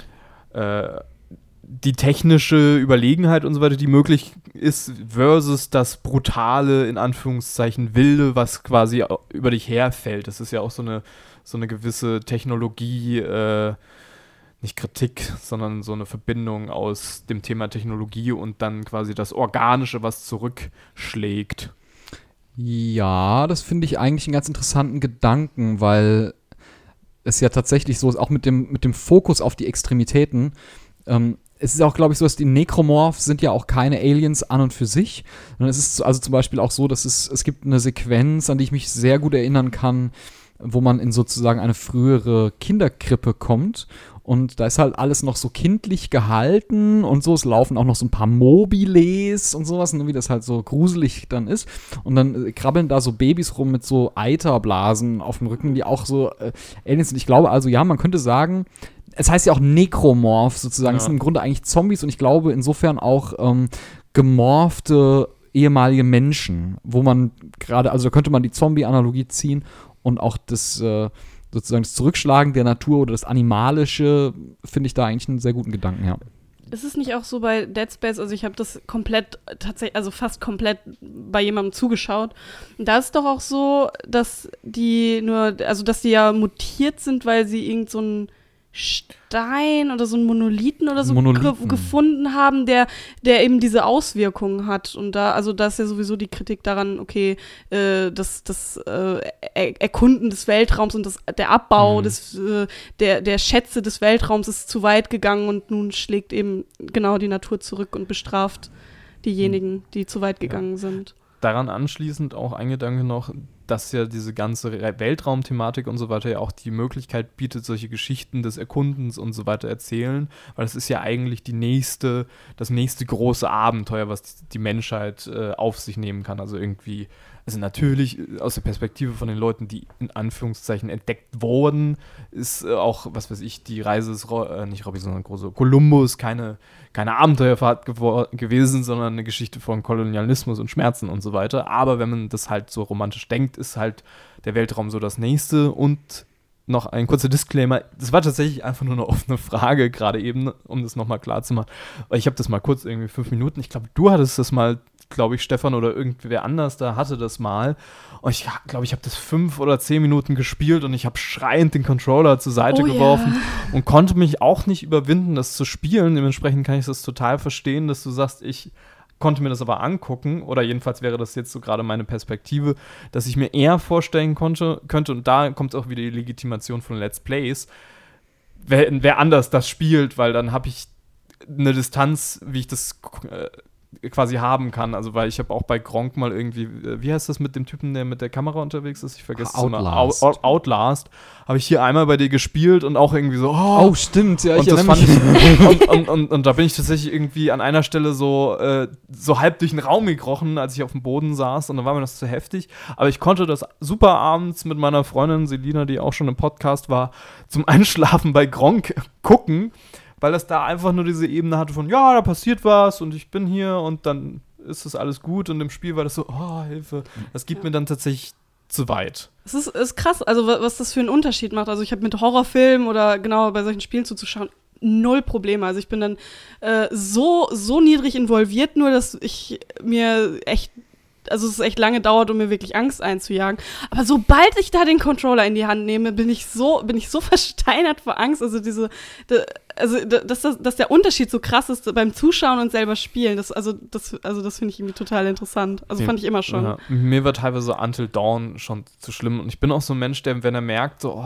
die technische Überlegenheit und so weiter, die möglich ist, versus das brutale, in Anführungszeichen, Wilde, was quasi über dich herfällt. Das ist ja auch so eine gewisse Technologie, nicht Kritik, sondern so eine Verbindung aus dem Thema Technologie und dann quasi das Organische, was zurückschlägt. Ja, das finde ich eigentlich einen ganz interessanten Gedanken, weil es ja tatsächlich so ist, auch mit dem Fokus auf die Extremitäten. Es ist auch, glaube ich, so, dass die Necromorphs sind ja auch keine Aliens an und für sich. Und es ist also zum Beispiel auch so, dass es gibt eine Sequenz, an die ich mich sehr gut erinnern kann, wo man in sozusagen eine frühere Kinderkrippe kommt. Und da ist halt alles noch so kindlich gehalten und so. Es laufen auch noch so ein paar Mobiles und sowas, wie das halt so gruselig dann ist. Und dann krabbeln da so Babys rum mit so Eiterblasen auf dem Rücken, die auch so Aliens sind. Ich glaube also, ja, man könnte sagen, es heißt ja auch Necromorph sozusagen. Es sind im Grunde eigentlich Zombies und ich glaube insofern auch gemorphte ehemalige Menschen, wo man gerade, also da könnte man die Zombie-Analogie ziehen und auch das sozusagen das Zurückschlagen der Natur oder das Animalische finde ich da eigentlich einen sehr guten Gedanken, ja. Ist es nicht auch so bei Dead Space, also ich habe das komplett, tatsächlich, also fast komplett bei jemandem zugeschaut. Und da ist doch auch so, dass die ja mutiert sind, weil sie irgend so einen Stein oder so einen Monolithen oder so gefunden haben, der eben diese Auswirkungen hat. Und da ist ja sowieso die Kritik daran, okay, das Erkunden des Weltraums und der Abbau der Schätze des Weltraums ist zu weit gegangen und nun schlägt eben genau die Natur zurück und bestraft diejenigen, die zu weit gegangen sind. Daran anschließend auch ein Gedanke noch, dass ja diese ganze Weltraumthematik und so weiter ja auch die Möglichkeit bietet, solche Geschichten des Erkundens und so weiter erzählen, weil das ist ja eigentlich das nächste große Abenteuer, was die Menschheit auf sich nehmen kann. Also irgendwie, also natürlich aus der Perspektive von den Leuten, die in Anführungszeichen entdeckt wurden, ist auch, was weiß ich, die Reise des nicht Robinson, sondern große Kolumbus keine Abenteuerfahrt gewesen, sondern eine Geschichte von Kolonialismus und Schmerzen und so weiter. Aber wenn man das halt so romantisch denkt, ist halt der Weltraum so das Nächste. Und noch ein kurzer Disclaimer, das war tatsächlich einfach nur eine offene Frage, gerade eben, um das nochmal klar zu machen. Ich habe das mal kurz, irgendwie 5 Minuten, ich glaube, du hattest das mal, glaube ich, Stefan oder irgendwer anders da hatte das mal. Und ich glaube, ich habe das 5 oder 10 Minuten gespielt und ich habe schreiend den Controller zur Seite geworfen und konnte mich auch nicht überwinden, das zu spielen. Dementsprechend kann ich das total verstehen, dass du sagst, ich konnte mir das aber angucken, oder jedenfalls wäre das jetzt so gerade meine Perspektive, dass ich mir eher vorstellen könnte, und da kommt auch wieder die Legitimation von Let's Plays, wer anders das spielt, weil dann habe ich eine Distanz, wie ich das quasi haben kann. Also, weil ich habe auch bei Gronkh mal irgendwie, wie heißt das mit dem Typen, der mit der Kamera unterwegs ist? Ich vergesse es immer. Outlast. Habe ich hier einmal bei dir gespielt und auch irgendwie so, oh stimmt, ja, ich erinnere mich. Und da bin ich tatsächlich irgendwie an einer Stelle so halb durch den Raum gekrochen, als ich auf dem Boden saß, und dann war mir das zu heftig. Aber ich konnte das super abends mit meiner Freundin Selina, die auch schon im Podcast war, zum Einschlafen bei Gronkh gucken, weil das da einfach nur diese Ebene hatte von, ja, da passiert was und ich bin hier und dann ist das alles gut, und im Spiel war das so, oh, Hilfe. Das geht mir dann tatsächlich zu weit. Es ist krass, also was das für einen Unterschied macht. Also ich habe mit Horrorfilmen oder genau bei solchen Spielen zuzuschauen 0 Probleme. Also ich bin dann so niedrig involviert, nur dass ich mir echt, also es echt lange dauert, um mir wirklich Angst einzujagen. Aber sobald ich da den Controller in die Hand nehme, bin ich so versteinert vor Angst. Also dass der Unterschied so krass ist beim Zuschauen und selber spielen. Das finde ich irgendwie total interessant. Also fand ich immer schon. Ja. Mir war teilweise Until Dawn schon zu schlimm. Und ich bin auch so ein Mensch, der, wenn er merkt, so,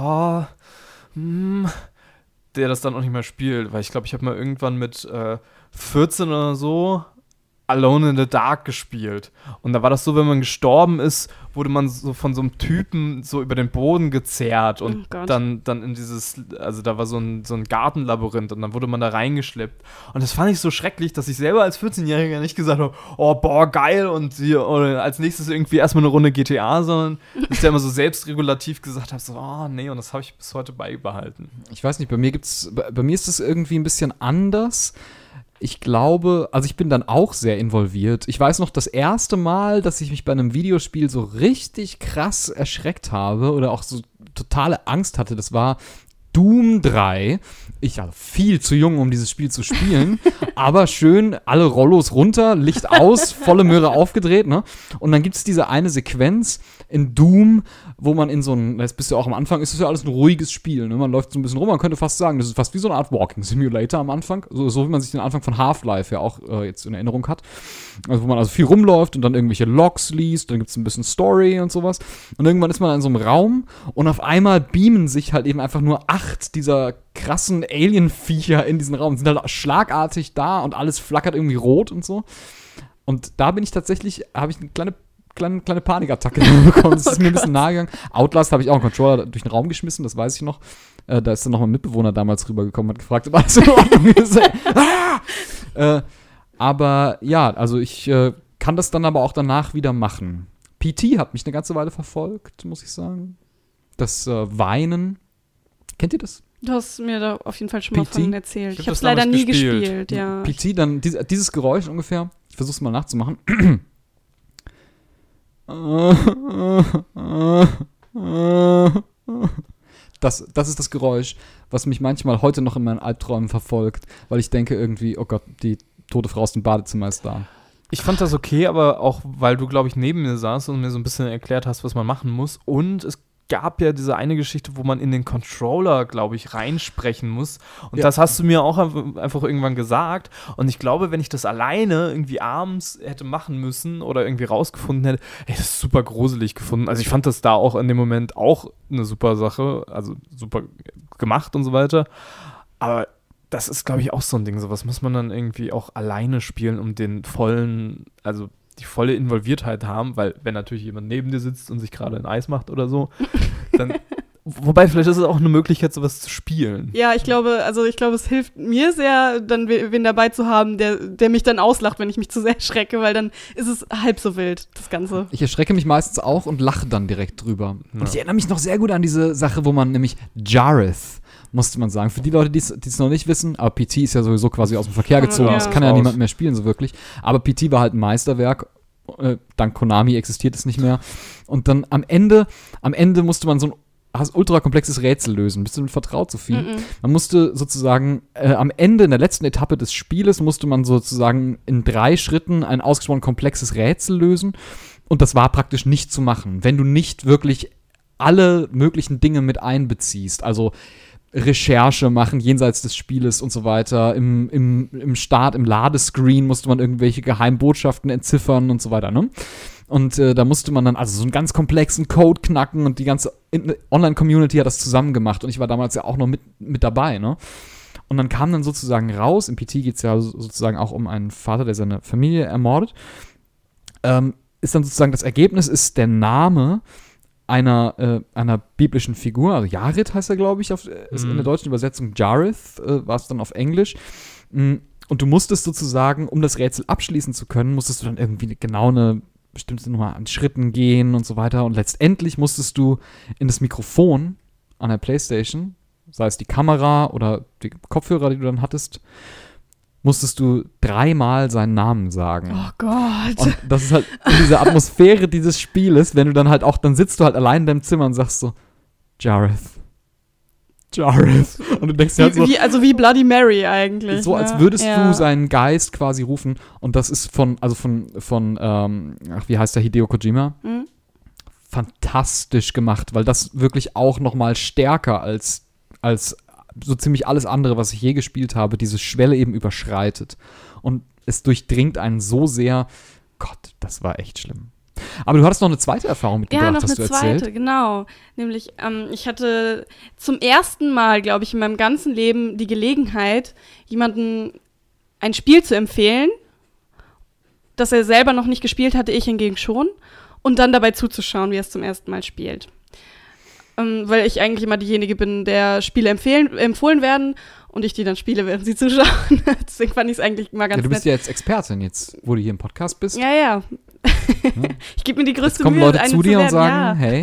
der das dann auch nicht mehr spielt. Weil ich glaube, ich habe mal irgendwann mit 14 oder so Alone in the Dark gespielt. Und da war das so, wenn man gestorben ist, wurde man so von so einem Typen so über den Boden gezerrt und dann in dieses, also da war so ein Gartenlabyrinth und dann wurde man da reingeschleppt. Und das fand ich so schrecklich, dass ich selber als 14-Jähriger nicht gesagt habe, oh, boah, geil, und hier, oder als nächstes irgendwie erstmal eine Runde GTA, sondern dass ich da immer so selbstregulativ gesagt habe, so, oh, nee, und das habe ich bis heute beibehalten. Ich weiß nicht, bei mir ist das irgendwie ein bisschen anders. Ich glaube, also ich bin dann auch sehr involviert. Ich weiß noch, das erste Mal, dass ich mich bei einem Videospiel so richtig krass erschreckt habe oder auch so totale Angst hatte, das war Doom 3. Ich war viel zu jung, um dieses Spiel zu spielen, aber schön, alle Rollos runter, Licht aus, volle Möhre aufgedreht, ne? Und dann gibt es diese eine Sequenz in Doom, wo man in so ein, das bist du auch am Anfang, ist das ja alles ein ruhiges Spiel, ne? Man läuft so ein bisschen rum, man könnte fast sagen, das ist fast wie so eine Art Walking Simulator am Anfang, so wie man sich den Anfang von Half-Life ja auch jetzt in Erinnerung hat. Also wo man also viel rumläuft und dann irgendwelche Logs liest, dann gibt es ein bisschen Story und sowas. Und irgendwann ist man in so einem Raum und auf einmal beamen sich halt eben einfach nur 8 dieser krassen Alien-Viecher in diesen Raum, sind halt schlagartig da und alles flackert irgendwie rot und so. Und da bin ich tatsächlich, habe ich eine kleine Panikattacke bekommen. Das ist mir ein bisschen nahe gegangen. Outlast habe ich auch einen Controller durch den Raum geschmissen, das weiß ich noch. Da ist dann noch mein Mitbewohner damals rübergekommen und hat gefragt, ob alles in Ordnung ist. Aber ja, also ich kann das dann aber auch danach wieder machen. PT hat mich eine ganze Weile verfolgt, muss ich sagen. Das Weinen. Kennt ihr das? Du hast mir da auf jeden Fall schon mal von erzählt. Ich habe es leider nie gespielt, ja. PT, dann dieses Geräusch ungefähr. Ich versuche es mal nachzumachen. Das ist das Geräusch, was mich manchmal heute noch in meinen Albträumen verfolgt, weil ich denke irgendwie, oh Gott, die tote Frau aus dem Badezimmer ist da. Ich fand das okay, aber auch, weil du, glaube ich, neben mir saßt und mir so ein bisschen erklärt hast, was man machen muss. Und es gab ja diese eine Geschichte, wo man in den Controller, glaube ich, reinsprechen muss. Und das hast du mir auch einfach irgendwann gesagt. Und ich glaube, wenn ich das alleine irgendwie abends hätte machen müssen oder irgendwie rausgefunden hätte, das ist super gruselig gefunden. Also ich fand das da auch in dem Moment auch eine super Sache, also super gemacht und so weiter. Aber das ist, glaube ich, auch so ein Ding. Sowas muss man dann irgendwie auch alleine spielen, um die volle Involviertheit haben, weil wenn natürlich jemand neben dir sitzt und sich gerade ein Eis macht oder so, dann, wobei vielleicht ist es auch eine Möglichkeit, sowas zu spielen. Ja, ich glaube, es hilft mir sehr, dann wen dabei zu haben, der mich dann auslacht, wenn ich mich zu sehr erschrecke, weil dann ist es halb so wild, das Ganze. Ich erschrecke mich meistens auch und lache dann direkt drüber. Ja. Und ich erinnere mich noch sehr gut an diese Sache, wo man nämlich Jareth, musste man sagen. Für die Leute, die es noch nicht wissen, aber PT ist ja sowieso quasi aus dem Verkehr gezogen. Das kann ja niemand mehr spielen, so wirklich. Aber PT war halt ein Meisterwerk. Dank Konami existiert es nicht mehr. Und dann am Ende musste man so ein ultra komplexes Rätsel lösen. Bist du damit vertraut, Sophie? Man musste sozusagen am Ende, in der letzten Etappe des Spieles, musste man sozusagen in 3 Schritten ein ausgesprochen komplexes Rätsel lösen. Und das war praktisch nicht zu machen, wenn du nicht wirklich alle möglichen Dinge mit einbeziehst. Also Recherche machen jenseits des Spieles und so weiter. Im Start, im Ladescreen musste man irgendwelche Geheimbotschaften entziffern und so weiter, ne? Und da musste man dann also so einen ganz komplexen Code knacken und die ganze Online-Community hat das zusammen gemacht und ich war damals ja auch noch mit dabei, ne? Und dann kam dann sozusagen raus, im PT geht es ja sozusagen auch um einen Vater, der seine Familie ermordet, ist dann sozusagen das Ergebnis ist der Name einer biblischen Figur, also Jareth heißt er, glaube ich, ist in der deutschen Übersetzung Jareth, war es dann auf Englisch. Und du musstest sozusagen, um das Rätsel abschließen zu können, musstest du dann irgendwie genau eine bestimmte Nummer an Schritten gehen und so weiter. Und letztendlich musstest du in das Mikrofon an der Playstation, sei es die Kamera oder die Kopfhörer, die du dann hattest, musstest du 3-mal seinen Namen sagen. Oh Gott. Und das ist halt diese Atmosphäre dieses Spieles, wenn du dann halt auch, dann sitzt du halt allein in deinem Zimmer und sagst so, Jareth. Und du denkst dir halt so. Wie Bloody Mary eigentlich. So, als würdest du seinen Geist quasi rufen. Und das ist von wie heißt der, Hideo Kojima? Fantastisch gemacht, weil das wirklich auch nochmal stärker als so ziemlich alles andere, was ich je gespielt habe, diese Schwelle eben überschreitet. Und es durchdringt einen so sehr, Gott, das war echt schlimm. Aber du hattest noch eine zweite Erfahrung mitgebracht, hast du erzählt. Ja, noch eine zweite, genau. Nämlich, ich hatte zum ersten Mal, glaube ich, in meinem ganzen Leben die Gelegenheit, jemandem ein Spiel zu empfehlen, das er selber noch nicht gespielt hatte, ich hingegen schon, und dann dabei zuzuschauen, wie er es zum ersten Mal spielt. Weil ich eigentlich immer diejenige bin, der Spiele empfohlen werden und ich die dann spiele, während sie zuschauen. Deswegen fand ich es eigentlich immer ganz nett. Du bist ja jetzt Expertin jetzt, wo du hier im Podcast bist. Ja. Ich gebe mir die größte Mühe, jetzt kommen Leute zu dir und sagen, hey.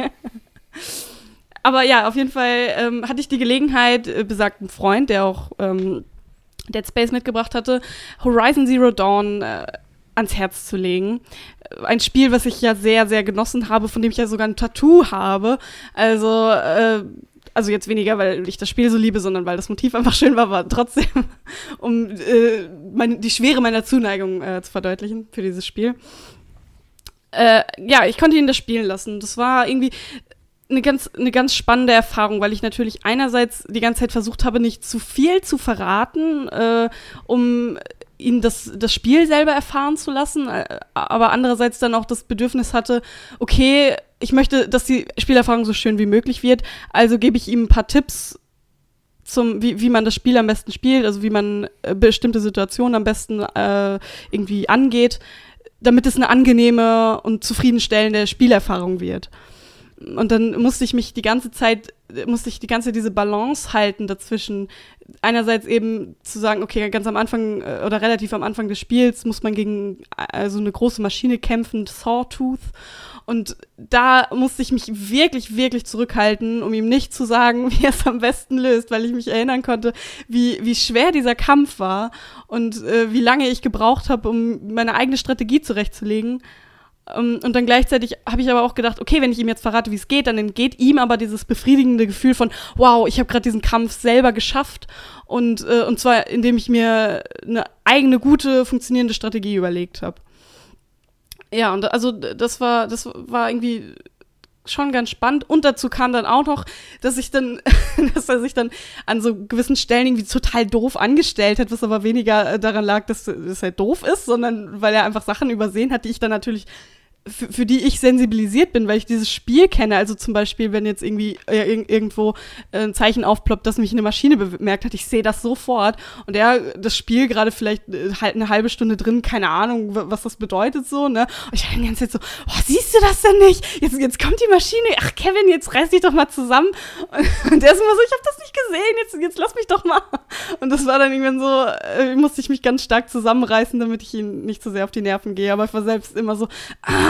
Aber ja, auf jeden Fall hatte ich die Gelegenheit, besagten Freund, der auch Dead Space mitgebracht hatte, Horizon Zero Dawn ans Herz zu legen. Ein Spiel, was ich ja sehr, sehr genossen habe, von dem ich ja sogar ein Tattoo habe. Also jetzt weniger, weil ich das Spiel so liebe, sondern weil das Motiv einfach schön war, aber trotzdem, um die Schwere meiner Zuneigung zu verdeutlichen für dieses Spiel. Ich konnte ihn das spielen lassen. Das war irgendwie eine ganz spannende Erfahrung, weil ich natürlich einerseits die ganze Zeit versucht habe, nicht zu viel zu verraten, um ihn das Spiel selber erfahren zu lassen, aber andererseits dann auch das Bedürfnis hatte, okay, ich möchte, dass die Spielerfahrung so schön wie möglich wird, also gebe ich ihm ein paar Tipps wie man das Spiel am besten spielt, also wie man bestimmte Situationen am besten irgendwie angeht, damit es eine angenehme und zufriedenstellende Spielerfahrung wird. Und dann musste ich die ganze Zeit diese Balance halten dazwischen. Einerseits eben zu sagen, okay, ganz am Anfang oder relativ am Anfang des Spiels muss man gegen so eine große Maschine kämpfen, Sawtooth. Und da musste ich mich wirklich, wirklich zurückhalten, um ihm nicht zu sagen, wie er es am besten löst, weil ich mich erinnern konnte, wie schwer dieser Kampf war und wie lange ich gebraucht habe, um meine eigene Strategie zurechtzulegen. Und dann gleichzeitig habe ich aber auch gedacht, okay, wenn ich ihm jetzt verrate, wie es geht, dann entgeht ihm aber dieses befriedigende Gefühl von, wow, ich habe gerade diesen Kampf selber geschafft und zwar, indem ich mir eine eigene, gute, funktionierende Strategie überlegt habe. Ja, und also das war irgendwie schon ganz spannend. Und dazu kam dann auch noch, dass er sich dann an so gewissen Stellen irgendwie total doof angestellt hat, was aber weniger daran lag, dass er doof ist, sondern weil er einfach Sachen übersehen hat, die ich dann natürlich für die ich sensibilisiert bin, weil ich dieses Spiel kenne. Also zum Beispiel, wenn jetzt irgendwie irgendwo ein Zeichen aufploppt, dass mich eine Maschine bemerkt hat, ich sehe das sofort. Und das Spiel gerade vielleicht halt eine halbe Stunde drin, keine Ahnung, was das bedeutet so, ne? Und ich dann die ganze Zeit so, siehst du das denn nicht? Jetzt kommt die Maschine, ach Kevin, jetzt reiß dich doch mal zusammen. Und der ist immer so, ich habe das nicht gesehen, jetzt lass mich doch mal. Und das war dann irgendwann so, musste ich mich ganz stark zusammenreißen, damit ich ihn nicht zu sehr auf die Nerven gehe. Aber ich war selbst immer so,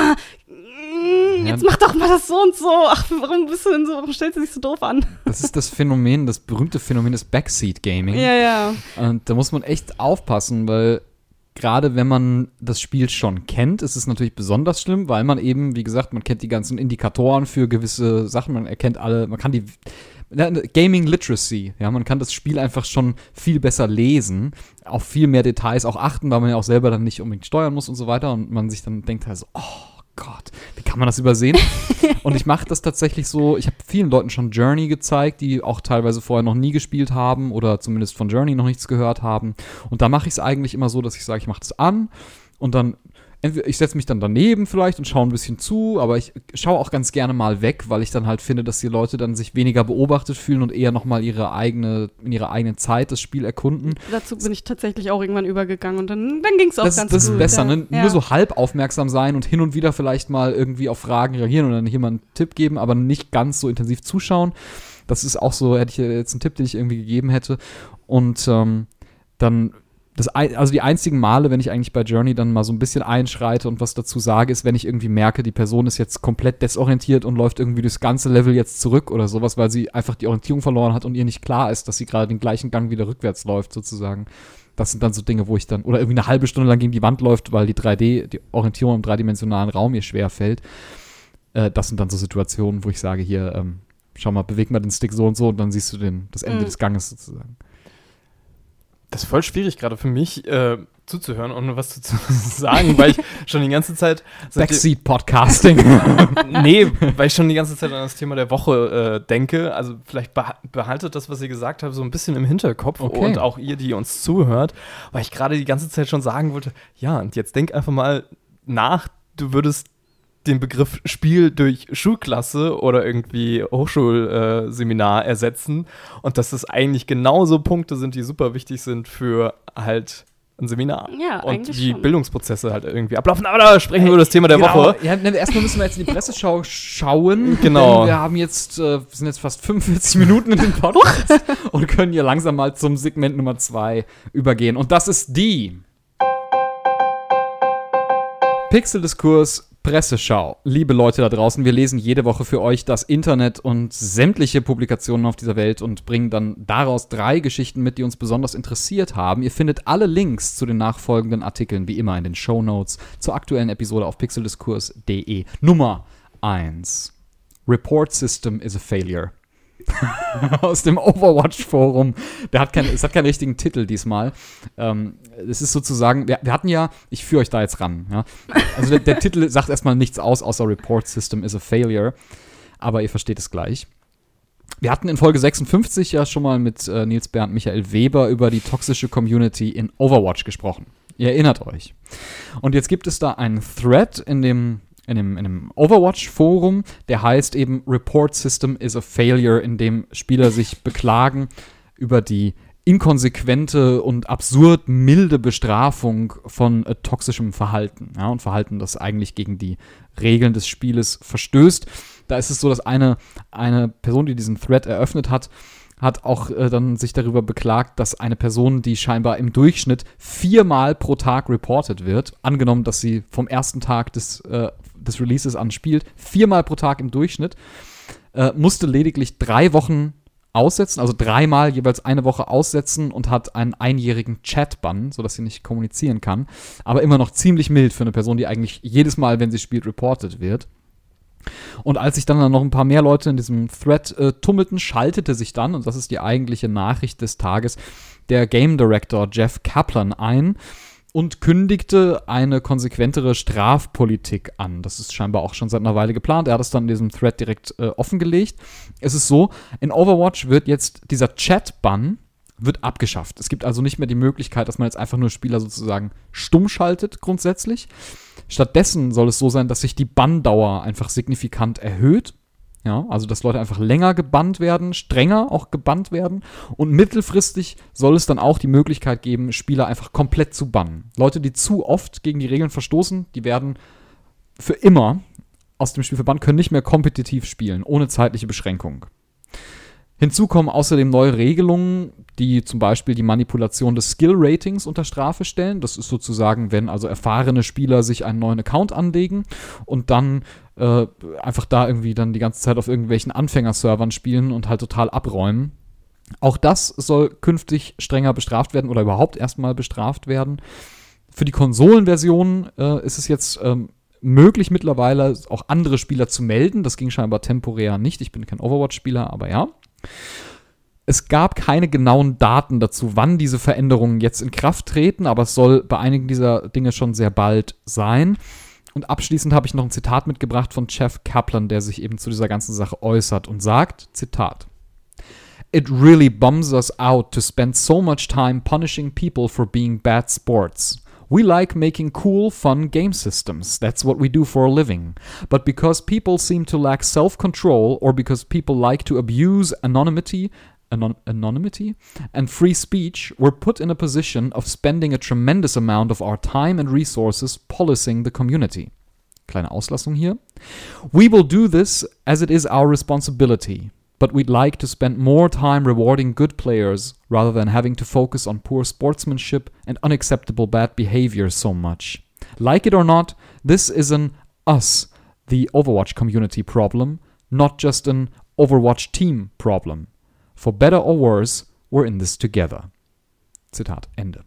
jetzt mach doch mal das so und so. Ach, warum bist du denn so, warum stellst du dich so doof an? Das ist das berühmte Phänomen des Backseat-Gaming. Ja. Und da muss man echt aufpassen, weil gerade wenn man das Spiel schon kennt, ist es natürlich besonders schlimm, weil man eben, wie gesagt, man kennt die ganzen Indikatoren für gewisse Sachen, man erkennt alle, man kann die Gaming Literacy, ja, man kann das Spiel einfach schon viel besser lesen, auf viel mehr Details auch achten, weil man ja auch selber dann nicht unbedingt steuern muss und so weiter und man sich dann denkt halt so, oh Gott, wie kann man das übersehen? Und ich mache das tatsächlich so, ich habe vielen Leuten schon Journey gezeigt, die auch teilweise vorher noch nie gespielt haben oder zumindest von Journey noch nichts gehört haben. Und da mache ich es eigentlich immer so, dass ich sage, ich mache das an und dann entweder ich setze mich dann daneben vielleicht und schaue ein bisschen zu, aber ich schaue auch ganz gerne mal weg, weil ich dann halt finde, dass die Leute dann sich weniger beobachtet fühlen und eher nochmal in ihrer eigenen Zeit das Spiel erkunden. Dazu bin ich tatsächlich auch irgendwann übergegangen und dann ging es auch ganz gut. Das ist besser, ne? Ja. Nur so halb aufmerksam sein und hin und wieder vielleicht mal irgendwie auf Fragen reagieren oder dann jemanden einen Tipp geben, aber nicht ganz so intensiv zuschauen. Das ist auch so, hätte ich jetzt einen Tipp, den ich irgendwie gegeben hätte. Und dann also die einzigen Male, wenn ich eigentlich bei Journey dann mal so ein bisschen einschreite und was dazu sage, ist, wenn ich irgendwie merke, die Person ist jetzt komplett desorientiert und läuft irgendwie das ganze Level jetzt zurück oder sowas, weil sie einfach die Orientierung verloren hat und ihr nicht klar ist, dass sie gerade den gleichen Gang wieder rückwärts läuft sozusagen. Das sind dann so Dinge, wo ich dann, oder irgendwie eine halbe Stunde lang gegen die Wand läuft, weil die Orientierung im dreidimensionalen Raum ihr schwer fällt. Das sind dann so Situationen, wo ich sage, hier, schau mal, beweg mal den Stick so und so und dann siehst du das Ende des Ganges sozusagen. Das ist voll schwierig gerade für mich zuzuhören und was zu sagen, weil ich schon die ganze Zeit Backseat-Podcasting. Nee, weil ich schon die ganze Zeit an das Thema der Woche denke. Also vielleicht behaltet das, was ihr gesagt habt, so ein bisschen im Hinterkopf und auch ihr, die uns zuhört, weil ich gerade die ganze Zeit schon sagen wollte, ja, und jetzt denk einfach mal nach, du würdest den Begriff Spiel durch Schulklasse oder irgendwie Hochschulseminar ersetzen und dass das eigentlich genauso Punkte sind, die super wichtig sind für halt ein Seminar. Ja, und eigentlich die schon. Bildungsprozesse halt irgendwie ablaufen. Aber da sprechen wir über das Thema der Woche. Ja, erstmal müssen wir jetzt in die Presseschau schauen. Genau. Wir haben sind jetzt fast 45 Minuten in dem Podcast und können hier langsam mal zum Segment Nummer 2 übergehen. Und das ist die Pixeldiskurs Presseschau. Liebe Leute da draußen, wir lesen jede Woche für euch das Internet und sämtliche Publikationen auf dieser Welt und bringen dann daraus 3 Geschichten mit, die uns besonders interessiert haben. Ihr findet alle Links zu den nachfolgenden Artikeln wie immer in den Shownotes zur aktuellen Episode auf pixeldiskurs.de. Nummer 1. Report System is a failure. Aus dem Overwatch-Forum. Es hat keinen richtigen Titel diesmal. Es ist sozusagen, wir hatten ja, ich führe euch da jetzt ran. Ja? Also der Titel sagt erstmal nichts aus, außer Report System is a failure. Aber ihr versteht es gleich. Wir hatten in Folge 56 ja schon mal mit Nils Bernd Michael Weber über die toxische Community in Overwatch gesprochen. Ihr erinnert euch. Und jetzt gibt es da einen Thread in einem Overwatch-Forum, der heißt eben Report System is a Failure, in dem Spieler sich beklagen über die inkonsequente und absurd milde Bestrafung von toxischem Verhalten. Ja, und Verhalten, das eigentlich gegen die Regeln des Spieles verstößt. Da ist es so, dass eine Person, die diesen Thread eröffnet hat auch dann sich darüber beklagt, dass eine Person, die scheinbar im Durchschnitt 4-mal pro Tag reported wird, angenommen, dass sie vom ersten Tag des Releases an spielt, 4-mal pro Tag im Durchschnitt, musste lediglich 3 Wochen aussetzen, also 3-mal jeweils eine Woche aussetzen und hat einen einjährigen Chat-Bann, sodass sie nicht kommunizieren kann. Aber immer noch ziemlich mild für eine Person, die eigentlich jedes Mal, wenn sie spielt, reported wird. Und als sich dann noch ein paar mehr Leute in diesem Thread tummelten, schaltete sich dann, und das ist die eigentliche Nachricht des Tages, der Game Director Jeff Kaplan ein und kündigte eine konsequentere Strafpolitik an. Das ist scheinbar auch schon seit einer Weile geplant. Er hat es dann in diesem Thread direkt offengelegt. Es ist so, in Overwatch wird jetzt dieser Chat-Bann wird abgeschafft. Es gibt also nicht mehr die Möglichkeit, dass man jetzt einfach nur Spieler sozusagen stumm schaltet grundsätzlich. Stattdessen soll es so sein, dass sich die Banndauer einfach signifikant erhöht. Ja, also dass Leute einfach länger gebannt werden, strenger auch gebannt werden. Und mittelfristig soll es dann auch die Möglichkeit geben, Spieler einfach komplett zu bannen. Leute, die zu oft gegen die Regeln verstoßen, die werden für immer aus dem Spiel verbannt, können nicht mehr kompetitiv spielen, ohne zeitliche Beschränkung. Hinzu kommen außerdem neue Regelungen, die zum Beispiel die Manipulation des Skill-Ratings unter Strafe stellen. Das ist sozusagen, wenn also erfahrene Spieler sich einen neuen Account anlegen und dann einfach da irgendwie dann die ganze Zeit auf irgendwelchen Anfängerservern spielen und halt total abräumen. Auch das soll künftig strenger bestraft werden oder überhaupt erstmal bestraft werden. Für die Konsolenversion ist es jetzt möglich mittlerweile auch andere Spieler zu melden. Das ging scheinbar temporär nicht. Ich bin kein Overwatch-Spieler, aber ja. Es gab keine genauen Daten dazu, wann diese Veränderungen jetzt in Kraft treten, aber es soll bei einigen dieser Dinge schon sehr bald sein. Und abschließend habe ich noch ein Zitat mitgebracht von Jeff Kaplan, der sich eben zu dieser ganzen Sache äußert und sagt, Zitat: "It really bums us out to spend so much time punishing people for being bad sports. We like making cool, fun game systems. That's what we do for a living. But because people seem to lack self-control or because people like to abuse anonymity and free speech, we're put in a position of spending a tremendous amount of our time and resources policing the community." Kleine Auslassung hier. "We will do this as it is our responsibility. But we'd like to spend more time rewarding good players rather than having to focus on poor sportsmanship and unacceptable bad behavior so much. Like it or not, this is an us, the Overwatch community problem, not just an Overwatch team problem. For better or worse, we're in this together." Zitat Ende.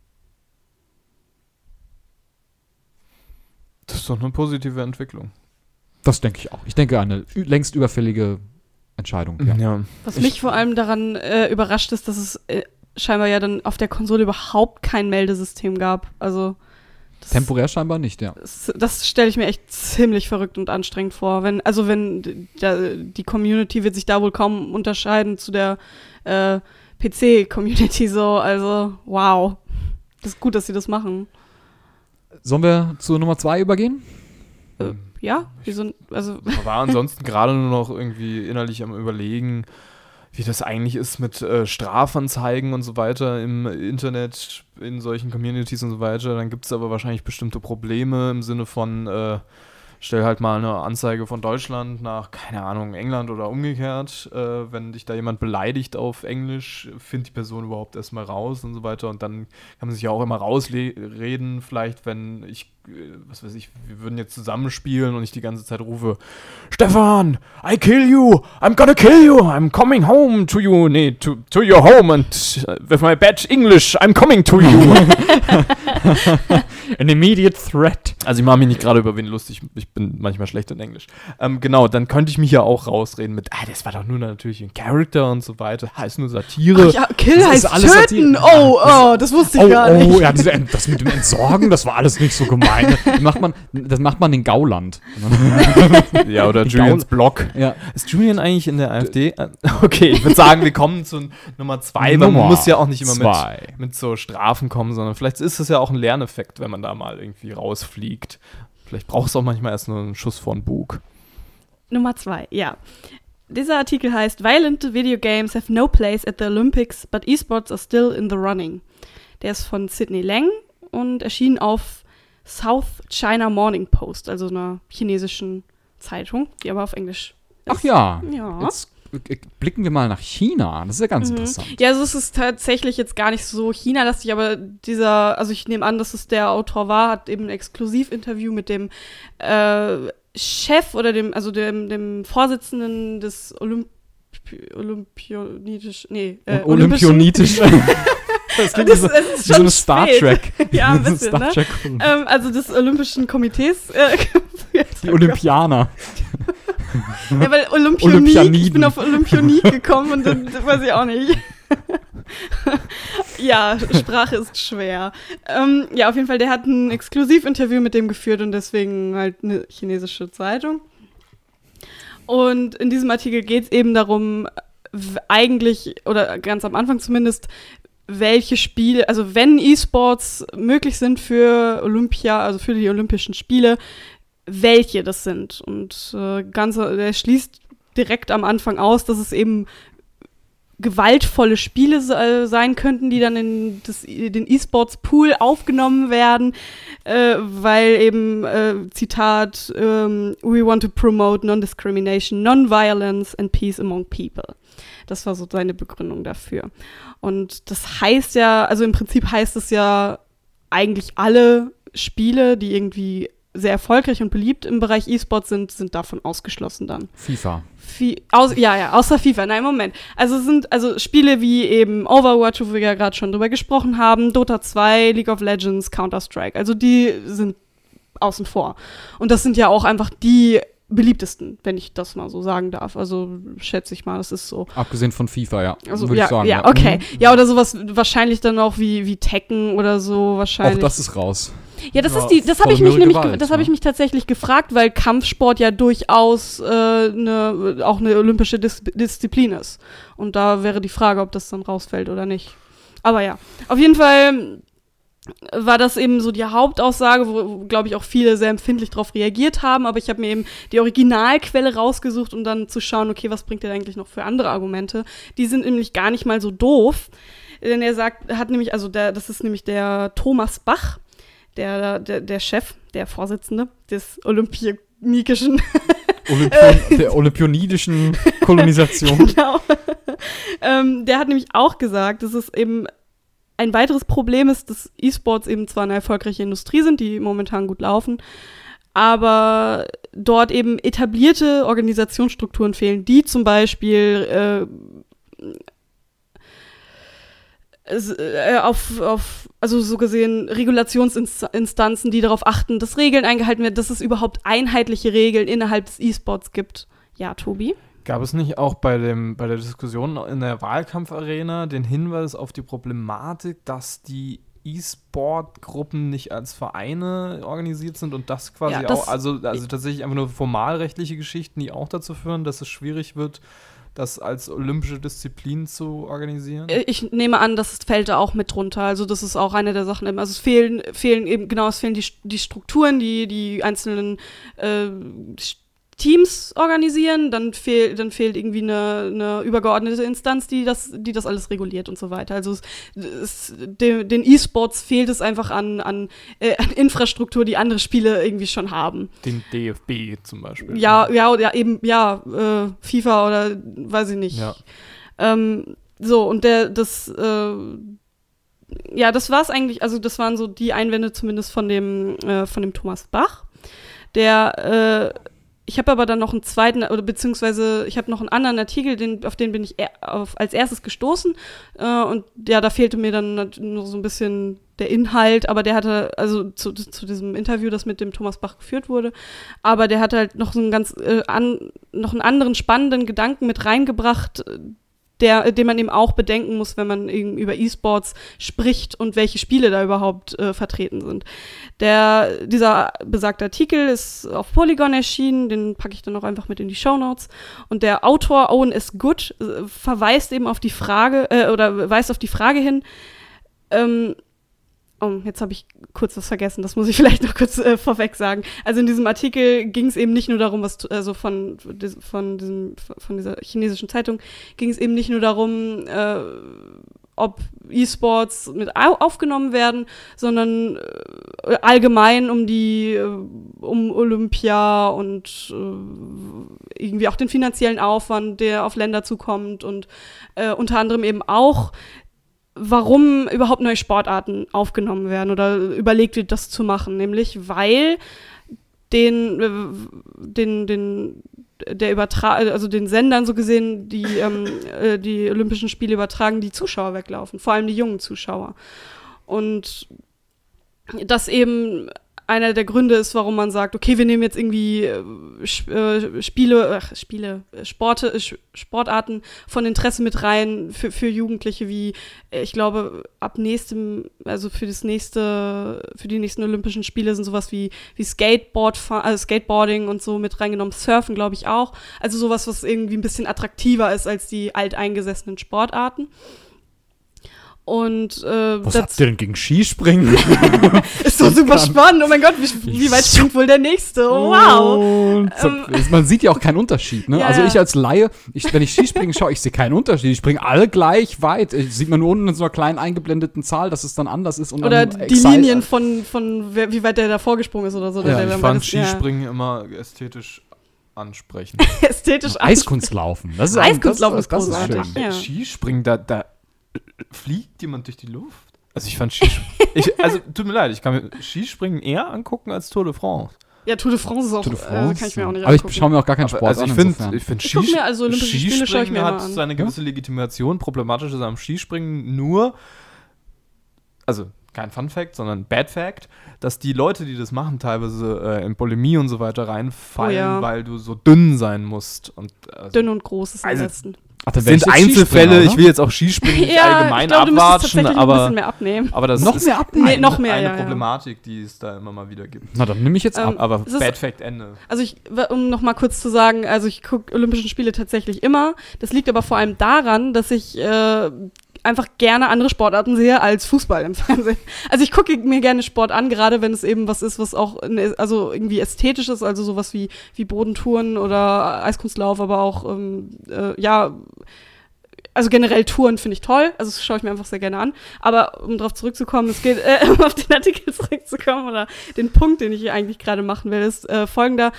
Das ist doch eine positive Entwicklung. Das denke ich auch. Ich denke, eine längst überfällige Entscheidung. Ja. Was mich vor allem daran überrascht ist, dass es scheinbar ja dann auf der Konsole überhaupt kein Meldesystem gab. Also Temporär scheinbar nicht, ja. Das stelle ich mir echt ziemlich verrückt und anstrengend vor. Wenn die Community wird sich da wohl kaum unterscheiden zu der PC-Community so. Also, wow. Das ist gut, dass sie das machen. Sollen wir zur Nummer 2 übergehen? Ja, ich war ansonsten gerade nur noch irgendwie innerlich am Überlegen, wie das eigentlich ist mit Strafanzeigen und so weiter im Internet, in solchen Communities und so weiter. Dann gibt es aber wahrscheinlich bestimmte Probleme im Sinne von, stell halt mal eine Anzeige von Deutschland nach, keine Ahnung, England oder umgekehrt. Wenn dich da jemand beleidigt auf Englisch, findet die Person überhaupt erstmal raus und so weiter. Und dann kann man sich ja auch immer rausreden, vielleicht wenn was weiß ich, wir würden jetzt zusammenspielen und ich die ganze Zeit rufe, Stefan, I kill you, I'm gonna kill you, I'm coming home to you, to your home and with my bad English, I'm coming to you. An immediate threat. Also ich mache mich nicht gerade über wen lustig, ich bin manchmal schlecht in Englisch. Genau, dann könnte ich mich ja auch rausreden mit, das war doch nur natürlich ein Charakter und so weiter, heißt nur Satire. Ach ja, Kill heißt alles töten, das wusste ich gar nicht. Oh, ja, das mit dem Entsorgen, das war alles nicht so gemein. Das macht man in Gauland. Ja, oder Julians Blog. Ja. Ist Julian eigentlich in der AfD? Okay, ich würde sagen, wir kommen zu Nummer 2, weil man muss ja auch nicht immer mit so Strafen kommen, sondern vielleicht ist es ja auch ein Lerneffekt, wenn man da mal irgendwie rausfliegt. Vielleicht braucht es auch manchmal erst nur einen Schuss vor den Bug. Nummer 2, ja. Dieser Artikel heißt Violent Video Games have no place at the Olympics, but esports are still in the running. Der ist von Sidney Lang und erschien auf South China Morning Post, also einer chinesischen Zeitung, die aber auf Englisch ist. Ach ja. Ja. Jetzt blicken wir mal nach China. Das ist ja ganz interessant. Ja, also es ist tatsächlich jetzt gar nicht so China-lastig, aber also ich nehme an, dass es der Autor war, hat eben ein Exklusivinterview mit dem Chef oder dem Vorsitzenden des Olympionitisch. Das klingt das, wie so eine Star Trek. Ja, ein bisschen, Star Trek. Also des Olympischen Komitees. Die Olympianer. Ja, weil ich bin auf Olympionik gekommen und dann weiß ich auch nicht. Ja, Sprache ist schwer. Ja, auf jeden Fall, der hat ein Exklusivinterview mit dem geführt und deswegen halt eine chinesische Zeitung. Und in diesem Artikel geht es eben darum, eigentlich, oder ganz am Anfang zumindest, welche Spiele, also wenn E-Sports möglich sind für Olympia, also für die Olympischen Spiele, welche das sind. Und der schließt direkt am Anfang aus, dass es eben gewaltvolle Spiele sein könnten, die dann in den E-Sports-Pool aufgenommen werden, weil eben, Zitat, we want to promote non-discrimination, non-violence and peace among people. Das war so seine Begründung dafür. Und das heißt ja, also im Prinzip heißt es ja, eigentlich alle Spiele, die irgendwie sehr erfolgreich und beliebt im Bereich E-Sports sind davon ausgeschlossen dann. FIFA. Außer FIFA. Nein, Moment. Also sind Spiele wie eben Overwatch, wo wir ja gerade schon drüber gesprochen haben, Dota 2, League of Legends, Counter-Strike. Also die sind außen vor. Und das sind ja auch einfach die beliebtesten, wenn ich das mal so sagen darf. Also schätze ich mal, das ist so. Abgesehen von FIFA, ja. Also würde ich sagen. Ja, okay. Ja, oder sowas wahrscheinlich dann auch wie Tekken oder so wahrscheinlich. Auch das ist raus. Ja, das habe ich mich tatsächlich gefragt, weil Kampfsport ja durchaus auch eine olympische Disziplin ist. Und da wäre die Frage, ob das dann rausfällt oder nicht. Aber ja, auf jeden Fall war das eben so die Hauptaussage, wo, glaube ich, auch viele sehr empfindlich darauf reagiert haben. Aber ich habe mir eben die Originalquelle rausgesucht, um dann zu schauen, okay, was bringt er eigentlich noch für andere Argumente? Die sind nämlich gar nicht mal so doof. Denn er hat nämlich, das ist nämlich der Thomas Bach, der Chef, der Vorsitzende des Olympionidischen der Olympionidischen Kolonisation. Genau. Der hat nämlich auch gesagt, dass es eben ein weiteres Problem ist, dass E-Sports eben zwar eine erfolgreiche Industrie sind, die momentan gut laufen, aber dort eben etablierte Organisationsstrukturen fehlen, die zum Beispiel also so gesehen Regulationsinstanzen, die darauf achten, dass Regeln eingehalten werden, dass es überhaupt einheitliche Regeln innerhalb des E-Sports gibt. Ja, Tobi? Gab es nicht auch bei der Diskussion in der Wahlkampfarena den Hinweis auf die Problematik, dass die E-Sport-Gruppen nicht als Vereine organisiert sind und das quasi also tatsächlich einfach nur formalrechtliche Geschichten, die auch dazu führen, dass es schwierig wird, das als olympische Disziplin zu organisieren? Ich nehme an, das fällt da auch mit drunter. Also das ist auch eine der Sachen. Also es fehlen die Strukturen, die einzelnen Teams organisieren, dann fehlt irgendwie eine übergeordnete Instanz, die das alles reguliert und so weiter. Also den E-Sports fehlt es einfach an Infrastruktur, die andere Spiele irgendwie schon haben. Den DFB zum Beispiel. Ja, FIFA oder weiß ich nicht. Ja. So, und das war's eigentlich, also das waren so die Einwände zumindest von dem Thomas Bach, ich habe aber dann noch einen zweiten, beziehungsweise ich habe noch einen anderen Artikel, auf den bin ich als erstes gestoßen. Und ja, da fehlte mir dann nur so ein bisschen der Inhalt, aber der hatte, also zu diesem Interview, das mit dem Thomas Bach geführt wurde, aber der hat halt noch so einen noch einen anderen spannenden Gedanken mit reingebracht, den man eben auch bedenken muss, wenn man über E-Sports spricht und welche Spiele da überhaupt vertreten sind. Dieser besagte Artikel ist auf Polygon erschienen, den packe ich dann auch einfach mit in die Shownotes. Und der Autor Owen S. Good weist auf die Frage hin, jetzt habe ich kurz was vergessen, das muss ich vielleicht noch kurz vorweg sagen. Also in diesem Artikel ging es eben nicht nur darum, von dieser chinesischen Zeitung ging es eben nicht nur darum, ob E-Sports mit aufgenommen werden, sondern allgemein um Olympia und irgendwie auch den finanziellen Aufwand, der auf Länder zukommt und unter anderem eben auch, warum überhaupt neue Sportarten aufgenommen werden oder überlegt wird, das zu machen. Nämlich, weil den also den Sendern so gesehen, die die Olympischen Spiele übertragen, die Zuschauer weglaufen, vor allem die jungen Zuschauer. Und das eben einer der Gründe ist, warum man sagt, okay, wir nehmen jetzt irgendwie Sportarten von Interesse mit rein für Jugendliche, wie ich glaube, für die nächsten Olympischen Spiele sind sowas wie Skateboarding und so mit reingenommen, Surfen glaube ich auch. Also sowas, was irgendwie ein bisschen attraktiver ist als die alteingesessenen Sportarten. Und was habt ihr denn gegen Skispringen? Ist doch super spannend. Oh mein Gott, wie weit springt wohl der Nächste? Oh, wow. Man sieht ja auch keinen Unterschied. Ne? Ja. Also ich als Laie, wenn ich Skispringen schaue, ich sehe keinen Unterschied. Die springen alle gleich weit. Sieht man nur unten in so einer kleinen eingeblendeten Zahl, dass es dann anders ist. Und oder dann die Linien von wie weit der da vorgesprungen ist oder so. Ja, ich fand Skispringen immer ästhetisch ansprechend. Ästhetisch Eiskunstlaufen. Eiskunstlaufen ist das ist großartig. schön. Ja. Skispringen, da fliegt jemand durch die Luft. Also ich fand Skispringen, also tut mir leid, ich kann mir Skispringen eher angucken als Tour de France. Ja, Tour de France ist auch, Tour de France, kann ich mir auch nicht aber angucken. ich schaue mir auch gar keinen Sport Also an. ich finde also Olympische Spiele schaue ich mir Skispringen immer hat an. seine gewisse Legitimation. Problematisch ist am Skispringen nur, also kein Fun Fact, sondern Bad Fact, dass die Leute, die das machen, teilweise in Bulimie und so weiter reinfallen, weil du so dünn sein musst. Und, dünn und groß ist am also, besten. Ach, dann sind Einzelfälle, ich will jetzt auch Skispringen nicht allgemein ich glaube, abwatschen, ein bisschen mehr abnehmen. aber das Noch ist mehr abnehmen? Nee, noch mehr, eine ja. Problematik, die es da immer mal wieder gibt. Na, dann nehme ich jetzt ab. Aber es ist- Bad Fact Ende. Also um noch mal kurz zu sagen, also ich gucke Olympischen Spiele tatsächlich immer. Das liegt aber vor allem daran, dass ich einfach gerne andere Sportarten sehe als Fußball im Fernsehen. Also ich gucke mir gerne Sport an, gerade wenn es eben was ist, was auch also irgendwie ästhetisch ist, also sowas wie Bodentouren oder Eiskunstlauf, aber auch also generell Touren finde ich toll, also das schaue ich mir einfach sehr gerne an. Aber um darauf zurückzukommen, es geht, um auf den Artikel zurückzukommen oder den Punkt, den ich hier eigentlich gerade machen will, ist folgender.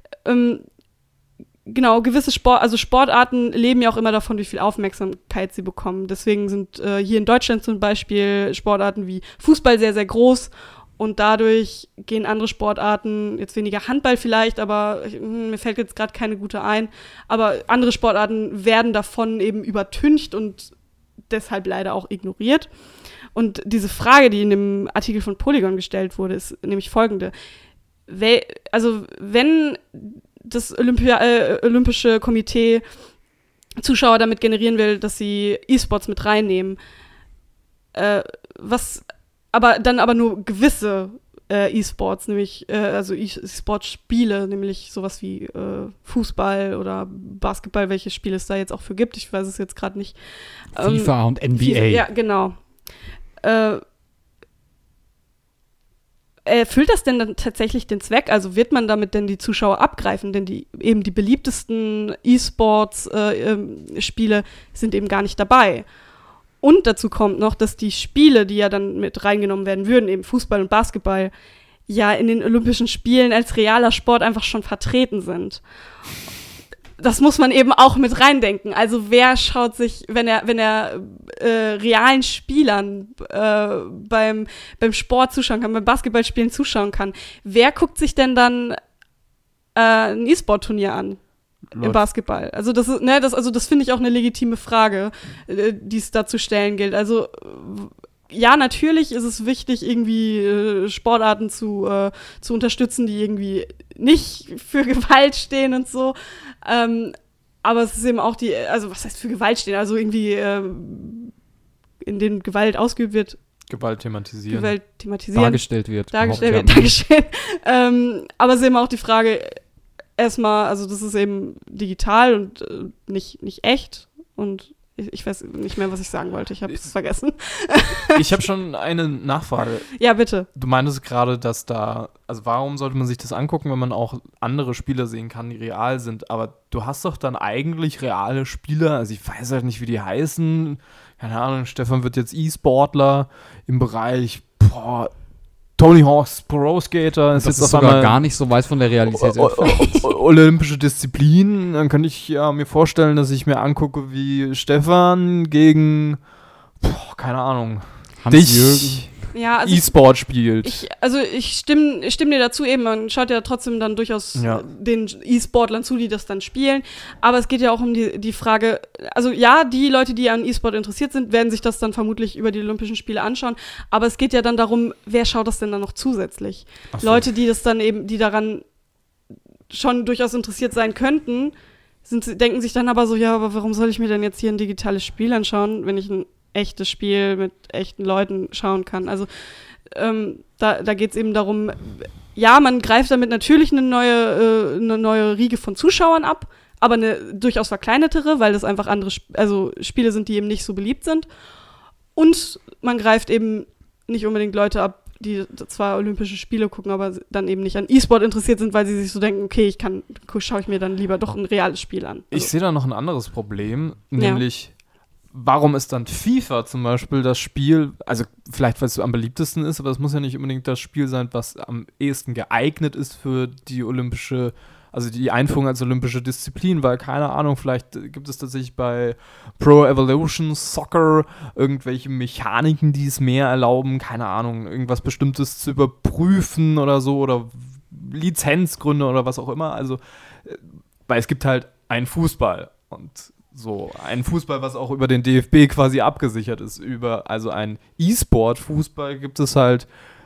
Genau, gewisse Sportarten leben ja auch immer davon, wie viel Aufmerksamkeit sie bekommen. Deswegen sind hier in Deutschland zum Beispiel Sportarten wie Fußball sehr, sehr groß. Und dadurch gehen andere Sportarten, jetzt weniger Handball vielleicht, aber mir fällt jetzt gerade keine gute ein, aber andere Sportarten werden davon eben übertüncht und deshalb leider auch ignoriert. Und diese Frage, die in dem Artikel von Polygon gestellt wurde, ist nämlich folgende. Wenn das Olympische Komitee Zuschauer damit generieren will, dass sie E-Sports mit reinnehmen, aber nur gewisse E-Sports, nämlich also E-Sport-Spiele, nämlich sowas wie Fußball oder Basketball, welche Spiele es da jetzt auch für gibt. Ich weiß es jetzt gerade nicht. FIFA und NBA. Ja, genau. Erfüllt das denn dann tatsächlich den Zweck? Also wird man damit denn die Zuschauer abgreifen? Denn die beliebtesten E-Sports-Spiele sind eben gar nicht dabei. Und dazu kommt noch, dass die Spiele, die ja dann mit reingenommen werden würden, eben Fußball und Basketball, ja in den Olympischen Spielen als realer Sport einfach schon vertreten sind. Das muss man eben auch mit reindenken. Also wer schaut sich, wenn er realen Spielern beim Sport zuschauen kann, beim Basketballspielen zuschauen kann, wer guckt sich denn dann ein E-Sport-Turnier an? Im Basketball. Also das finde ich auch eine legitime Frage, die es da zu stellen gilt. Also ja, natürlich ist es wichtig, irgendwie Sportarten zu unterstützen, die irgendwie nicht für Gewalt stehen und so. Aber es ist eben auch was heißt für Gewalt stehen? Also irgendwie in denen Gewalt ausgeübt wird. Gewalt thematisieren. Dargestellt wird. Dankeschön. Aber es ist eben auch die Frage, erstmal, also das ist eben digital und nicht echt. Und ich weiß nicht mehr, was ich sagen wollte. Ich habe es vergessen. Ich habe schon eine Nachfrage. Ja, bitte. Du meintest gerade, dass also warum sollte man sich das angucken, wenn man auch andere Spieler sehen kann, die real sind? Aber du hast doch dann eigentlich reale Spieler, also ich weiß halt nicht, wie die heißen. Keine Ahnung, Stefan wird jetzt E-Sportler im Bereich, Tony Hawk's Pro Skater. Das ist sogar gar nicht so weit von der Realität entfernt. Olympische Disziplin, dann könnte ich mir vorstellen, dass ich mir angucke, wie Stefan gegen, keine Ahnung, Hans-Jürgen. also E-Sport spielt. Ich stimme dir dazu eben, man schaut ja trotzdem dann durchaus den E-Sportlern zu, die das dann spielen, aber es geht ja auch um die Frage, also ja, die Leute, die an E-Sport interessiert sind, werden sich das dann vermutlich über die Olympischen Spiele anschauen, aber es geht ja dann darum, wer schaut das denn dann noch zusätzlich? So. Leute, die das dann eben, die daran schon durchaus interessiert sein könnten, denken sich dann aber so, ja, aber warum soll ich mir denn jetzt hier ein digitales Spiel anschauen, wenn ich ein echtes Spiel mit echten Leuten schauen kann. Also da geht es eben darum, ja, man greift damit natürlich eine neue Riege von Zuschauern ab, aber eine durchaus verkleinertere, weil das einfach andere Spiele sind, die eben nicht so beliebt sind. Und man greift eben nicht unbedingt Leute ab, die zwar Olympische Spiele gucken, aber dann eben nicht an E-Sport interessiert sind, weil sie sich so denken, okay, schaue ich mir dann lieber doch ein reales Spiel an. Ich sehe da noch ein anderes Problem, nämlich warum ist dann FIFA zum Beispiel das Spiel, also vielleicht weil es so am beliebtesten ist, aber es muss ja nicht unbedingt das Spiel sein, was am ehesten geeignet ist für die olympische, also die Einführung als olympische Disziplin, weil, keine Ahnung, vielleicht gibt es tatsächlich bei Pro Evolution Soccer irgendwelche Mechaniken, die es mehr erlauben, keine Ahnung, irgendwas Bestimmtes zu überprüfen oder so, oder Lizenzgründe oder was auch immer, also, weil es gibt halt einen Fußball und so, ein Fußball, was auch über den DFB quasi abgesichert ist. Also ein E-Sport-Fußball gibt es halt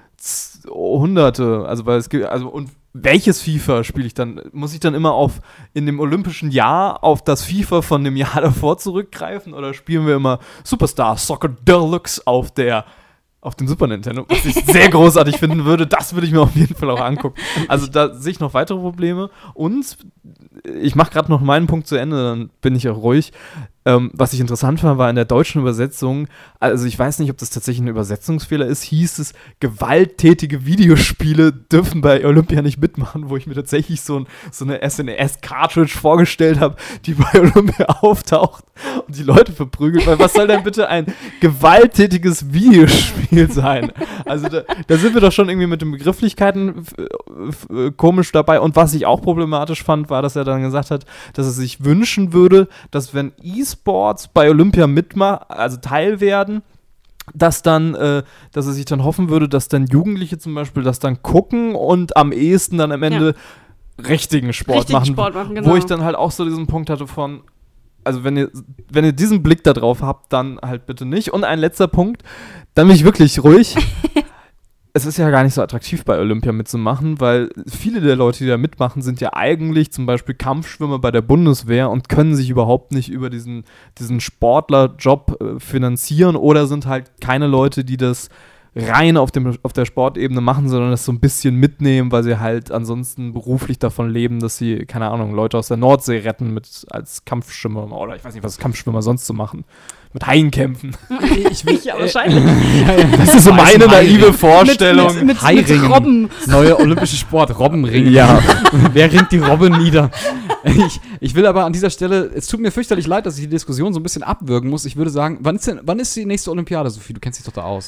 Hunderte. Also, weil es gibt, also, und welches FIFA spiele ich dann? Muss ich dann immer in dem olympischen Jahr auf das FIFA von dem Jahr davor zurückgreifen? Oder spielen wir immer Superstar Soccer Deluxe auf dem Super Nintendo, was ich sehr großartig finden würde, das würde ich mir auf jeden Fall auch angucken. Also da sehe ich noch weitere Probleme und ich mache gerade noch meinen Punkt zu Ende, dann bin ich auch ruhig. Was ich interessant fand, war in der deutschen Übersetzung, also ich weiß nicht, ob das tatsächlich ein Übersetzungsfehler ist, hieß es, gewalttätige Videospiele dürfen bei Olympia nicht mitmachen, wo ich mir tatsächlich so eine SNES-Cartridge vorgestellt habe, die bei Olympia auftaucht und die Leute verprügelt, weil was soll denn bitte ein gewalttätiges Videospiel sein? Also da sind wir doch schon irgendwie mit den Begrifflichkeiten komisch dabei und was ich auch problematisch fand, war, dass er dann gesagt hat, dass er sich wünschen würde, dass wenn E-Sports bei Olympia also Teil werden, dass er sich dann hoffen würde, dass dann Jugendliche zum Beispiel das dann gucken und am ehesten dann am Ende richtigen Sport machen. Genau. Wo ich dann halt auch so diesen Punkt hatte von, also wenn ihr diesen Blick da drauf habt, dann halt bitte nicht. Und ein letzter Punkt, dann bin ich wirklich ruhig. Es ist ja gar nicht so attraktiv, bei Olympia mitzumachen, weil viele der Leute, die da mitmachen, sind ja eigentlich zum Beispiel Kampfschwimmer bei der Bundeswehr und können sich überhaupt nicht über diesen Sportlerjob finanzieren oder sind halt keine Leute, die das rein auf der Sportebene machen, sondern das so ein bisschen mitnehmen, weil sie halt ansonsten beruflich davon leben, dass sie, keine Ahnung, Leute aus der Nordsee retten als Kampfschwimmer oder ich weiß nicht, was Kampfschwimmer sonst so machen. Mit Haien kämpfen. Ja, wahrscheinlich. Das ist so meine naive Vorstellung. Mit Robben. Neuer olympischer Sport, Robbenringen. Ja. Wer ringt die Robben nieder? Ich will aber an dieser Stelle, es tut mir fürchterlich leid, dass ich die Diskussion so ein bisschen abwürgen muss. Ich würde sagen, wann ist die nächste Olympiade, Sophie? Du kennst dich doch da aus.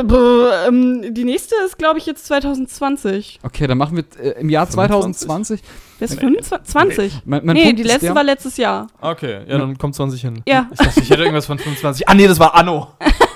Die nächste ist, glaube ich, jetzt 2020. Okay, dann machen wir im Jahr 2020. Das ist 25? Nee, die letzte war letztes Jahr. Okay, ja, dann kommt 20 hin. Ja. Ich dachte, ich hätte irgendwas von 25. Nee, das war Anno.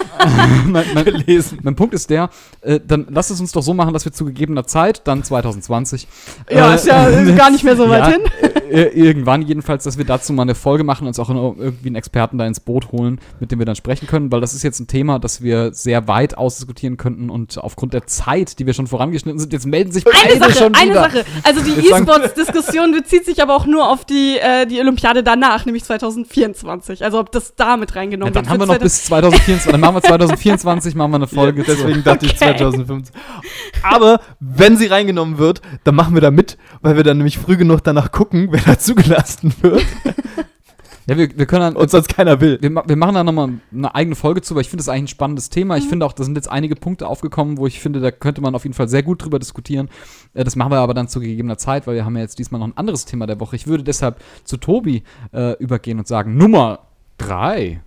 Mein Punkt ist der, dann lass es uns doch so machen, dass wir zu gegebener Zeit, dann 2020. Ja, ist ja gar nicht mehr so weit hin. Irgendwann jedenfalls, dass wir dazu mal eine Folge machen und uns auch irgendwie einen Experten da ins Boot holen, mit dem wir dann sprechen können, weil das ist jetzt ein Thema, das wir sehr weit ausdiskutieren könnten und aufgrund der Zeit, die wir schon vorangeschnitten sind, jetzt melden sich beide schon wieder. Eine Sache, also die E-Sports-Diskussion bezieht sich aber auch nur auf die Olympiade danach, nämlich 2024, also ob das da mit reingenommen wird. Dann haben wir noch bis 2024, dann machen wir 2024 machen wir eine Folge. Ja, deswegen dachte ich 2015. Aber wenn sie reingenommen wird, dann machen wir da mit, weil wir dann nämlich früh genug danach gucken, wer da zugelassen wird. Ja, wir können dann, und sonst keiner will. Wir machen da nochmal eine eigene Folge zu, weil ich finde das eigentlich ein spannendes Thema. Ich finde auch, da sind jetzt einige Punkte aufgekommen, wo ich finde, da könnte man auf jeden Fall sehr gut drüber diskutieren. Das machen wir aber dann zu gegebener Zeit, weil wir haben ja jetzt diesmal noch ein anderes Thema der Woche. Ich würde deshalb zu Tobi übergehen und sagen, Nummer 3.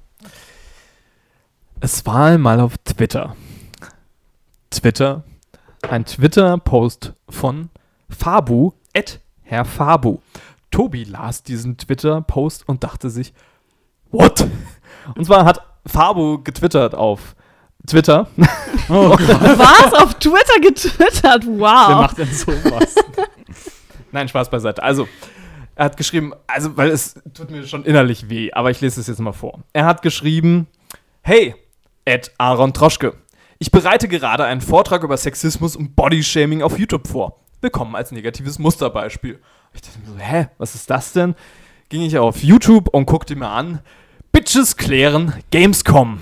Es war mal auf Twitter. Ein Twitter-Post von Fabu, @Herr Fabu. Tobi las diesen Twitter-Post und dachte sich, what? Und zwar hat Fabu getwittert auf Twitter. Oh Gott. Was? Auf Twitter getwittert? Wow. Wer macht denn sowas? Nein, Spaß beiseite. Also, er hat geschrieben, also, weil es tut mir schon innerlich weh, aber ich lese es jetzt mal vor. Er hat geschrieben, hey, Aaron Troschke. Ich bereite gerade einen Vortrag über Sexismus und Bodyshaming auf YouTube vor. Willkommen als negatives Musterbeispiel. Ich dachte mir so, was ist das denn? Ging ich auf YouTube und guckte mir an, Bitches klären Gamescom.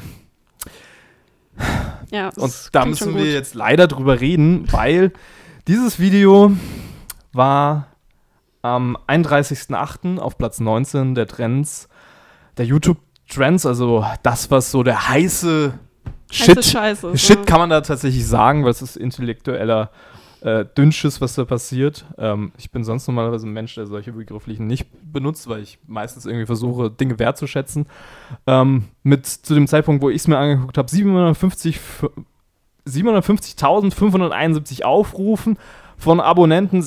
Ja, und da müssen wir jetzt leider drüber reden, weil dieses Video war am 31.08. auf Platz 19 der Trends, der YouTube-Trends, also das, was so der heiße Shit kann man da tatsächlich sagen, weil es ist intellektueller Dünnschiss, was da passiert. Ich bin sonst normalerweise ein Mensch, der solche Begrifflichen nicht benutzt, weil ich meistens irgendwie versuche, Dinge wertzuschätzen. Zu dem Zeitpunkt, wo ich es mir angeguckt habe, 750.571 Aufrufen von Abonnenten,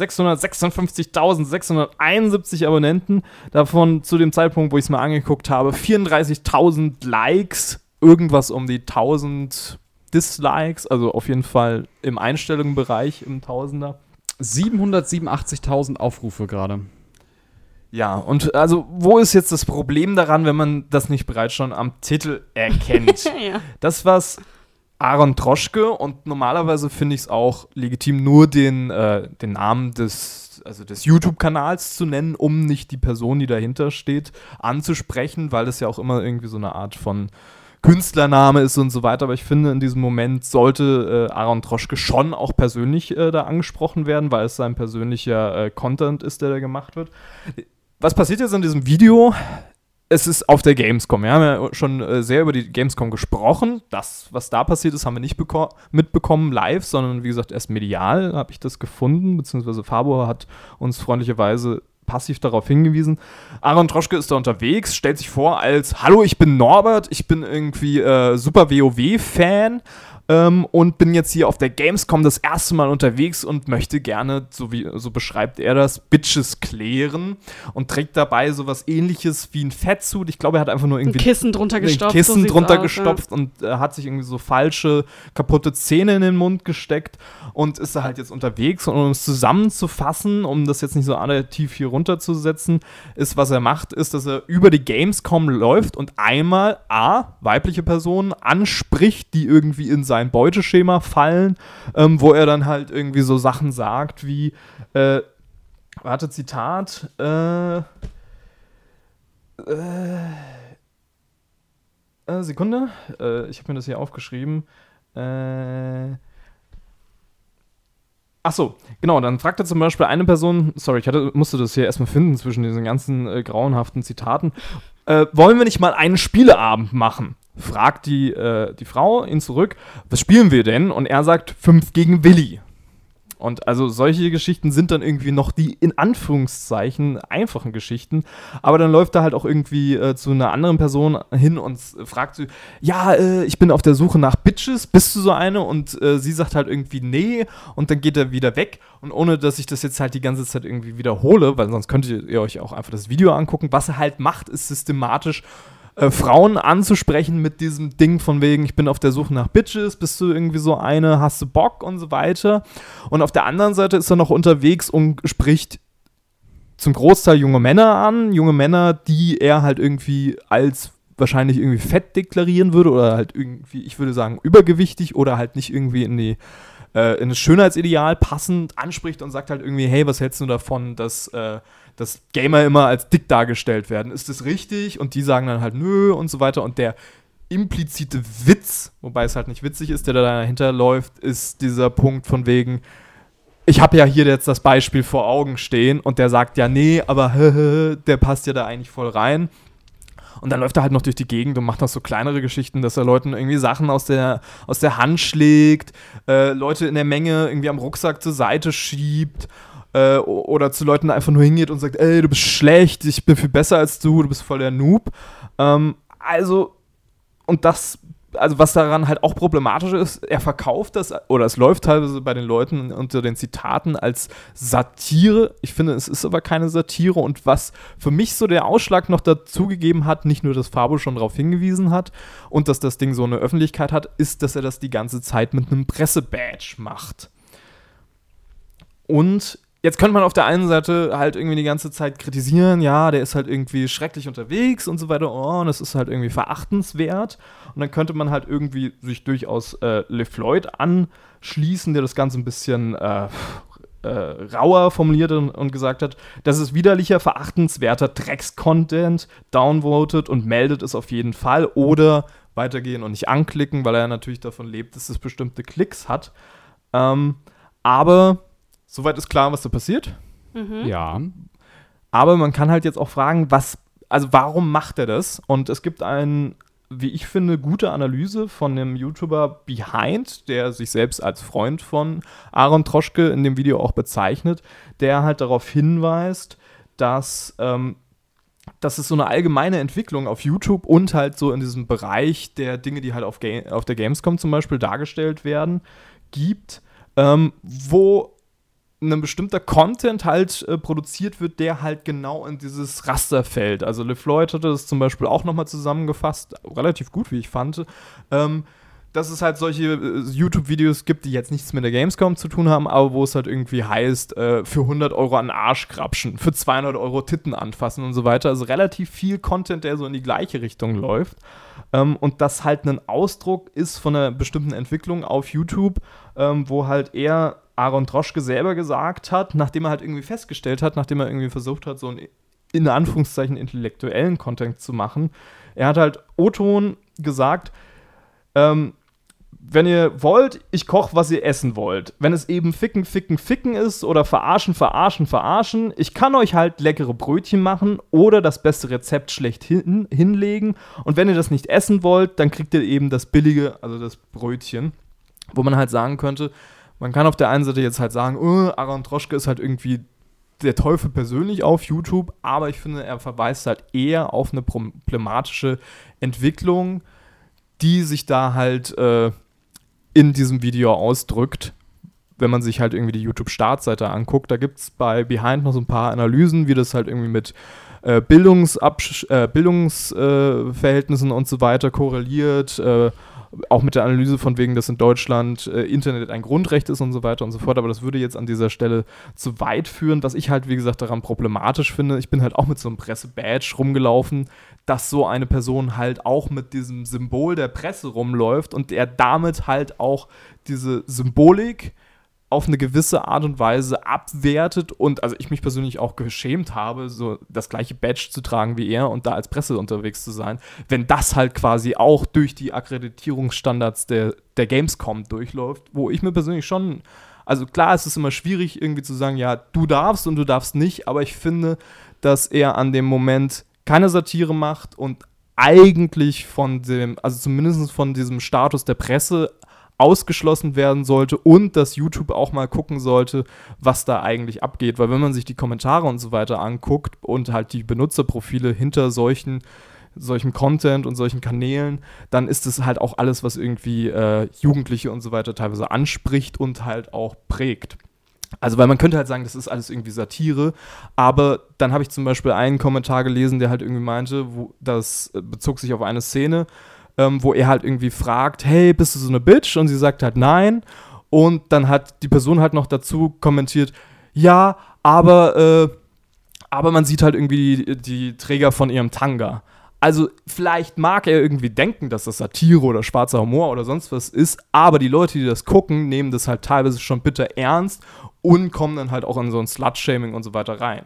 656.671 Abonnenten. Davon zu dem Zeitpunkt, wo ich es mir angeguckt habe, 34.000 Likes, irgendwas um die 1000 Dislikes, also auf jeden Fall im Einstellungsbereich im Tausender. 787.000 Aufrufe gerade. Ja, und also wo ist jetzt das Problem daran, wenn man das nicht bereits schon am Titel erkennt? Ja. Das, was Aaron Troschke, und normalerweise finde ich es auch legitim, nur den Namen des YouTube-Kanals zu nennen, um nicht die Person, die dahinter steht, anzusprechen, weil das ja auch immer irgendwie so eine Art von Künstlername ist und so weiter, aber ich finde, in diesem Moment sollte Aaron Troschke schon auch persönlich da angesprochen werden, weil es sein persönlicher Content ist, der da gemacht wird. Was passiert jetzt in diesem Video? Es ist auf der Gamescom. Wir haben ja schon sehr über die Gamescom gesprochen. Das, was da passiert ist, haben wir nicht mitbekommen live, sondern wie gesagt erst medial habe ich das gefunden, beziehungsweise Fabo hat uns freundlicherweise passiv darauf hingewiesen. Aaron Troschke ist da unterwegs, stellt sich vor als, hallo, ich bin Norbert, ich bin irgendwie super WoW-Fan und bin jetzt hier auf der Gamescom das erste Mal unterwegs und möchte gerne, so beschreibt er das, Bitches klären und trägt dabei sowas ähnliches wie ein Fettsuit. Ich glaube, er hat einfach nur irgendwie ein Kissen drunter gestopft. Und hat sich irgendwie so falsche, kaputte Zähne in den Mund gesteckt und ist da halt jetzt unterwegs. Und um es zusammenzufassen, um das jetzt nicht so additiv hier runterzusetzen, ist, was er macht, ist, dass er über die Gamescom läuft und einmal weibliche Personen anspricht, die irgendwie in sein Beuteschema fallen, wo er dann halt irgendwie so Sachen sagt wie, Zitat, Sekunde, ich habe mir das hier aufgeschrieben, Achso, genau, dann fragt er zum Beispiel eine Person, sorry, musste das hier erstmal finden zwischen diesen ganzen grauenhaften Zitaten, wollen wir nicht mal einen Spieleabend machen? Fragt die Frau ihn zurück, was spielen wir denn? Und er sagt, 5 gegen Willi. Und also solche Geschichten sind dann irgendwie noch die in Anführungszeichen einfachen Geschichten, aber dann läuft er halt auch irgendwie zu einer anderen Person hin und fragt sie, ich bin auf der Suche nach Bitches, bist du so eine? Und sie sagt halt irgendwie nee und dann geht er wieder weg und ohne, dass ich das jetzt halt die ganze Zeit irgendwie wiederhole, weil sonst könntet ihr euch auch einfach das Video angucken, was er halt macht, ist systematisch Frauen anzusprechen mit diesem Ding von wegen, ich bin auf der Suche nach Bitches, bist du irgendwie so eine, hast du Bock und so weiter. Und auf der anderen Seite ist er noch unterwegs und spricht zum Großteil junge Männer an, junge Männer, die er halt irgendwie als wahrscheinlich irgendwie fett deklarieren würde oder halt irgendwie, ich würde sagen, übergewichtig oder halt nicht irgendwie in das Schönheitsideal passend anspricht und sagt halt irgendwie, hey, was hältst du davon, dass Gamer immer als dick dargestellt werden? Ist das richtig? Und die sagen dann halt, nö und so weiter. Und der implizite Witz, wobei es halt nicht witzig ist, der da dahinter läuft, ist dieser Punkt von wegen, ich habe ja hier jetzt das Beispiel vor Augen stehen und der sagt ja, nee, aber der passt ja da eigentlich voll rein. Und dann läuft er halt noch durch die Gegend und macht noch so kleinere Geschichten, dass er Leuten irgendwie Sachen aus der Hand schlägt, Leute in der Menge irgendwie am Rucksack zur Seite schiebt oder zu Leuten einfach nur hingeht und sagt, ey, du bist schlecht, ich bin viel besser als du bist voll der Noob. Und das also was daran halt auch problematisch ist, er verkauft das, oder es läuft teilweise bei den Leuten unter den Zitaten als Satire. Ich finde, es ist aber keine Satire. Und was für mich so der Ausschlag noch dazu gegeben hat, nicht nur, dass Fabo schon darauf hingewiesen hat und dass das Ding so eine Öffentlichkeit hat, ist, dass er das die ganze Zeit mit einem Pressebadge macht. Und jetzt könnte man auf der einen Seite halt irgendwie die ganze Zeit kritisieren, ja, der ist halt irgendwie schrecklich unterwegs und so weiter, und das ist halt irgendwie verachtenswert. Und dann könnte man halt irgendwie sich durchaus LeFloid anschließen, der das Ganze ein bisschen rauer formuliert und gesagt hat, das ist widerlicher, verachtenswerter Drecks-Content, downvoted und meldet es auf jeden Fall oder weitergehen und nicht anklicken, weil er natürlich davon lebt, dass es bestimmte Klicks hat. Aber soweit ist klar, was da passiert. Mhm. Ja. Aber man kann halt jetzt auch fragen, warum macht er das? Und es gibt eine, wie ich finde, gute Analyse von dem YouTuber Behind, der sich selbst als Freund von Aaron Troschke in dem Video auch bezeichnet, der halt darauf hinweist, dass es so eine allgemeine Entwicklung auf YouTube und halt so in diesem Bereich der Dinge, die halt auf der Gamescom zum Beispiel dargestellt werden, gibt, wo ein bestimmter Content halt produziert wird, der halt genau in dieses Raster fällt. Also LeFloid hatte das zum Beispiel auch nochmal zusammengefasst, relativ gut, wie ich fand, dass es halt solche YouTube-Videos gibt, die jetzt nichts mit der Gamescom zu tun haben, aber wo es halt irgendwie heißt, für 100 Euro an den Arsch krapschen, für 200 Euro Titten anfassen und so weiter. Also relativ viel Content, der so in die gleiche Richtung läuft. Und das halt ein Ausdruck ist von einer bestimmten Entwicklung auf YouTube, wo halt eher Aaron Troschke selber gesagt hat, nachdem er halt irgendwie festgestellt hat, nachdem er irgendwie versucht hat, so einen in Anführungszeichen intellektuellen Content zu machen. Er hat halt O-Ton gesagt, wenn ihr wollt, ich koche, was ihr essen wollt. Wenn es eben ficken, ficken, ficken ist oder verarschen, verarschen, verarschen, ich kann euch halt leckere Brötchen machen oder das beste Rezept schlechthin hinlegen. Und wenn ihr das nicht essen wollt, dann kriegt ihr eben das billige, also das Brötchen. Wo man halt sagen könnte, man kann auf der einen Seite jetzt halt sagen, Aaron Troschke ist halt irgendwie der Teufel persönlich auf YouTube, aber ich finde, er verweist halt eher auf eine problematische Entwicklung, die sich da halt in diesem Video ausdrückt, wenn man sich halt irgendwie die YouTube-Startseite anguckt. Da gibt es bei Behind noch so ein paar Analysen, wie das halt irgendwie mit Bildungsverhältnissen und so weiter korreliert, auch mit der Analyse von wegen, dass in Deutschland Internet ein Grundrecht ist und so weiter und so fort, aber das würde jetzt an dieser Stelle zu weit führen. Was ich halt, wie gesagt, daran problematisch finde, ich bin halt auch mit so einem Presse-Badge rumgelaufen, dass so eine Person halt auch mit diesem Symbol der Presse rumläuft und er damit halt auch diese Symbolik auf eine gewisse Art und Weise abwertet und also ich mich persönlich auch geschämt habe, so das gleiche Badge zu tragen wie er und da als Presse unterwegs zu sein, wenn das halt quasi auch durch die Akkreditierungsstandards der Gamescom durchläuft, wo ich mir persönlich schon, also klar, es ist immer schwierig irgendwie zu sagen, ja, du darfst und du darfst nicht, aber ich finde, dass er an dem Moment keine Satire macht und eigentlich also zumindest von diesem Status der Presse ausgeschlossen werden sollte und dass YouTube auch mal gucken sollte, was da eigentlich abgeht. Weil wenn man sich die Kommentare und so weiter anguckt und halt die Benutzerprofile hinter solchen Content und solchen Kanälen, dann ist es halt auch alles, was irgendwie Jugendliche und so weiter teilweise anspricht und halt auch prägt. Also, weil man könnte halt sagen, das ist alles irgendwie Satire, aber dann habe ich zum Beispiel einen Kommentar gelesen, der halt irgendwie meinte, das bezog sich auf eine Szene, wo er halt irgendwie fragt, hey, bist du so eine Bitch? Und sie sagt halt nein. Und dann hat die Person halt noch dazu kommentiert, ja, aber man sieht halt irgendwie die Träger von ihrem Tanga. Also vielleicht mag er irgendwie denken, dass das Satire oder schwarzer Humor oder sonst was ist, aber die Leute, die das gucken, nehmen das halt teilweise schon bitter ernst und kommen dann halt auch in so ein Slut-Shaming und so weiter rein.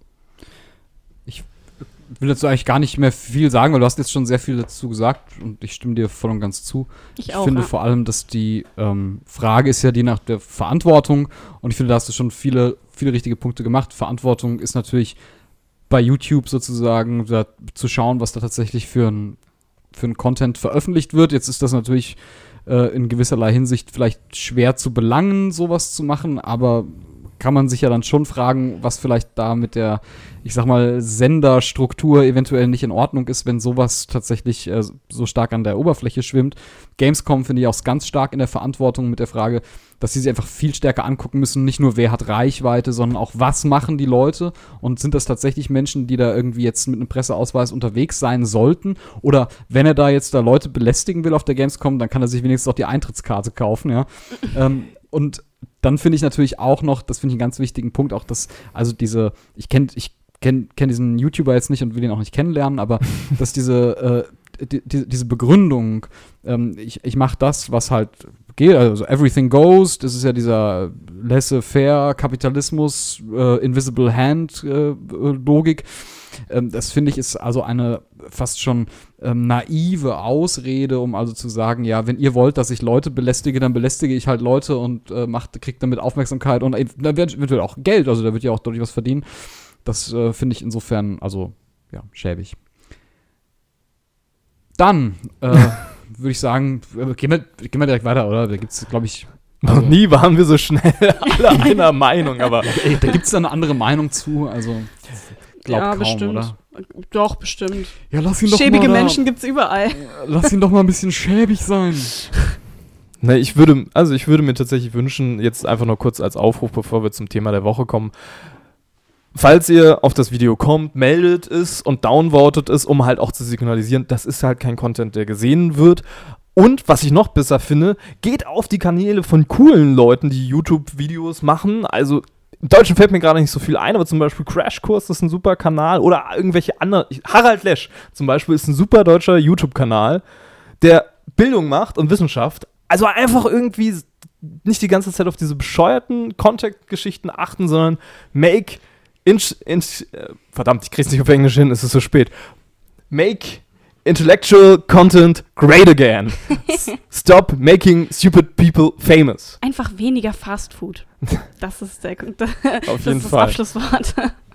Ich will dazu eigentlich gar nicht mehr viel sagen, weil du hast jetzt schon sehr viel dazu gesagt und ich stimme dir voll und ganz zu. Ich auch, finde vor allem, dass die Frage ist ja die nach der Verantwortung und ich finde, da hast du schon viele, viele richtige Punkte gemacht. Verantwortung ist natürlich bei YouTube sozusagen da zu schauen, was da tatsächlich für ein Content veröffentlicht wird. Jetzt ist das natürlich in gewisserlei Hinsicht vielleicht schwer zu belangen, sowas zu machen, aber kann man sich ja dann schon fragen, was vielleicht da mit der, ich sag mal, Senderstruktur eventuell nicht in Ordnung ist, wenn sowas tatsächlich so stark an der Oberfläche schwimmt. Gamescom finde ich auch ganz stark in der Verantwortung mit der Frage, dass sie sich einfach viel stärker angucken müssen, nicht nur wer hat Reichweite, sondern auch was machen die Leute und sind das tatsächlich Menschen, die da irgendwie jetzt mit einem Presseausweis unterwegs sein sollten, oder wenn er da jetzt da Leute belästigen will auf der Gamescom, dann kann er sich wenigstens auch die Eintrittskarte kaufen, ja. Und dann finde ich natürlich auch noch, das finde ich einen ganz wichtigen Punkt, auch dass, also ich kenne diesen YouTuber jetzt nicht und will ihn auch nicht kennenlernen, aber dass diese Begründung, ich mache das, was halt geht, also everything goes, das ist ja dieser laissez-faire Kapitalismus, invisible hand Logik. Das finde ich ist also eine fast schon naive Ausrede, um also zu sagen, ja, wenn ihr wollt, dass ich Leute belästige, dann belästige ich halt Leute und kriegt damit Aufmerksamkeit und da wird auch Geld, also da wird ja auch deutlich was verdienen. Das finde ich insofern, also, ja, schäbig. Dann würde ich sagen, gehen wir direkt weiter, oder? Da gibt es, glaube ich, noch nie waren wir so schnell alle einer Meinung, aber da gibt es eine andere Meinung zu, also glaub kaum, bestimmt. oder? Doch, bestimmt. Ja, lass ihn doch Schäbige mal Menschen gibt's überall. Lass ihn doch mal ein bisschen schäbig sein. Ne, ich würde mir tatsächlich wünschen, jetzt einfach nur kurz als Aufruf, bevor wir zum Thema der Woche kommen, falls ihr auf das Video kommt, meldet es und downvotet es, um halt auch zu signalisieren, das ist halt kein Content, der gesehen wird. Und was ich noch besser finde, geht auf die Kanäle von coolen Leuten, die YouTube-Videos machen. Also im Deutschen fällt mir gerade nicht so viel ein, aber zum Beispiel Crashkurs ist ein super Kanal oder irgendwelche anderen. Harald Lesch zum Beispiel ist ein super deutscher YouTube-Kanal, der Bildung macht und Wissenschaft. Also einfach irgendwie nicht die ganze Zeit auf diese bescheuerten Content-Geschichten achten, sondern verdammt, ich krieg's nicht auf Englisch hin, es ist so spät. Make intellectual content great again. Stop making stupid people famous. Einfach weniger Fast Food. Das ist auf jeden Fall. Das Abschlusswort.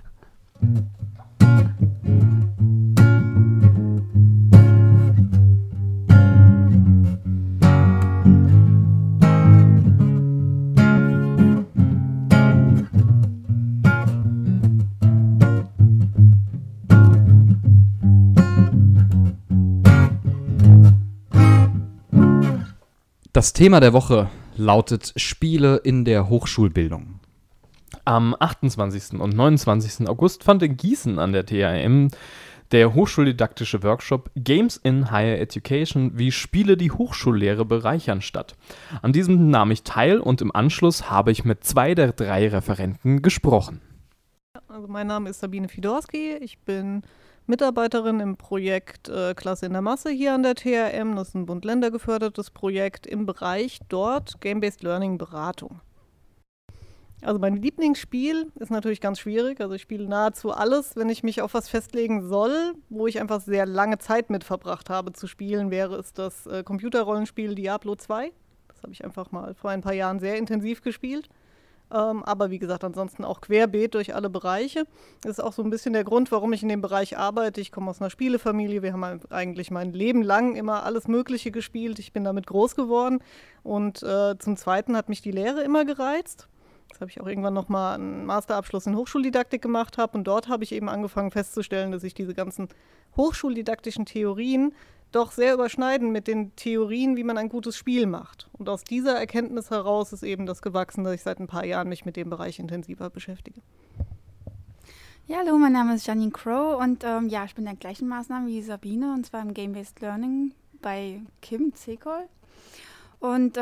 Das Thema der Woche lautet Spiele in der Hochschulbildung. Am 28. und 29. August fand in Gießen an der THM der hochschuldidaktische Workshop Games in Higher Education, wie Spiele die Hochschullehre bereichern, statt. An diesem nahm ich teil und im Anschluss habe ich mit 2 der 3 Referenten gesprochen. Also mein Name ist Sabine Fidorski, ich bin Mitarbeiterin im Projekt Klasse in der Masse hier an der THM. Das ist ein Bund-Länder gefördertes Projekt im Bereich dort Game-Based Learning Beratung. Also mein Lieblingsspiel ist natürlich ganz schwierig. Also ich spiele nahezu alles, wenn ich mich auf was festlegen soll, wo ich einfach sehr lange Zeit mit verbracht habe zu spielen, wäre es das Computerrollenspiel Diablo 2. Das habe ich einfach mal vor ein paar Jahren sehr intensiv gespielt. Aber wie gesagt, ansonsten auch querbeet durch alle Bereiche. Das ist auch so ein bisschen der Grund, warum ich in dem Bereich arbeite. Ich komme aus einer Spielefamilie. Wir haben eigentlich mein Leben lang immer alles Mögliche gespielt. Ich bin damit groß geworden. Und zum Zweiten hat mich die Lehre immer gereizt. Das habe ich auch irgendwann nochmal einen Masterabschluss in Hochschuldidaktik gemacht habe. Und dort habe ich eben angefangen festzustellen, dass ich diese ganzen hochschuldidaktischen Theorien doch sehr überschneiden mit den Theorien, wie man ein gutes Spiel macht. Und aus dieser Erkenntnis heraus ist eben das gewachsen, dass ich seit ein paar Jahren mich mit dem Bereich intensiver beschäftige. Ja, hallo, mein Name ist Janine Crow und ich bin der gleichen Maßnahme wie Sabine, und zwar im Game-Based Learning bei Kim CECOL. Und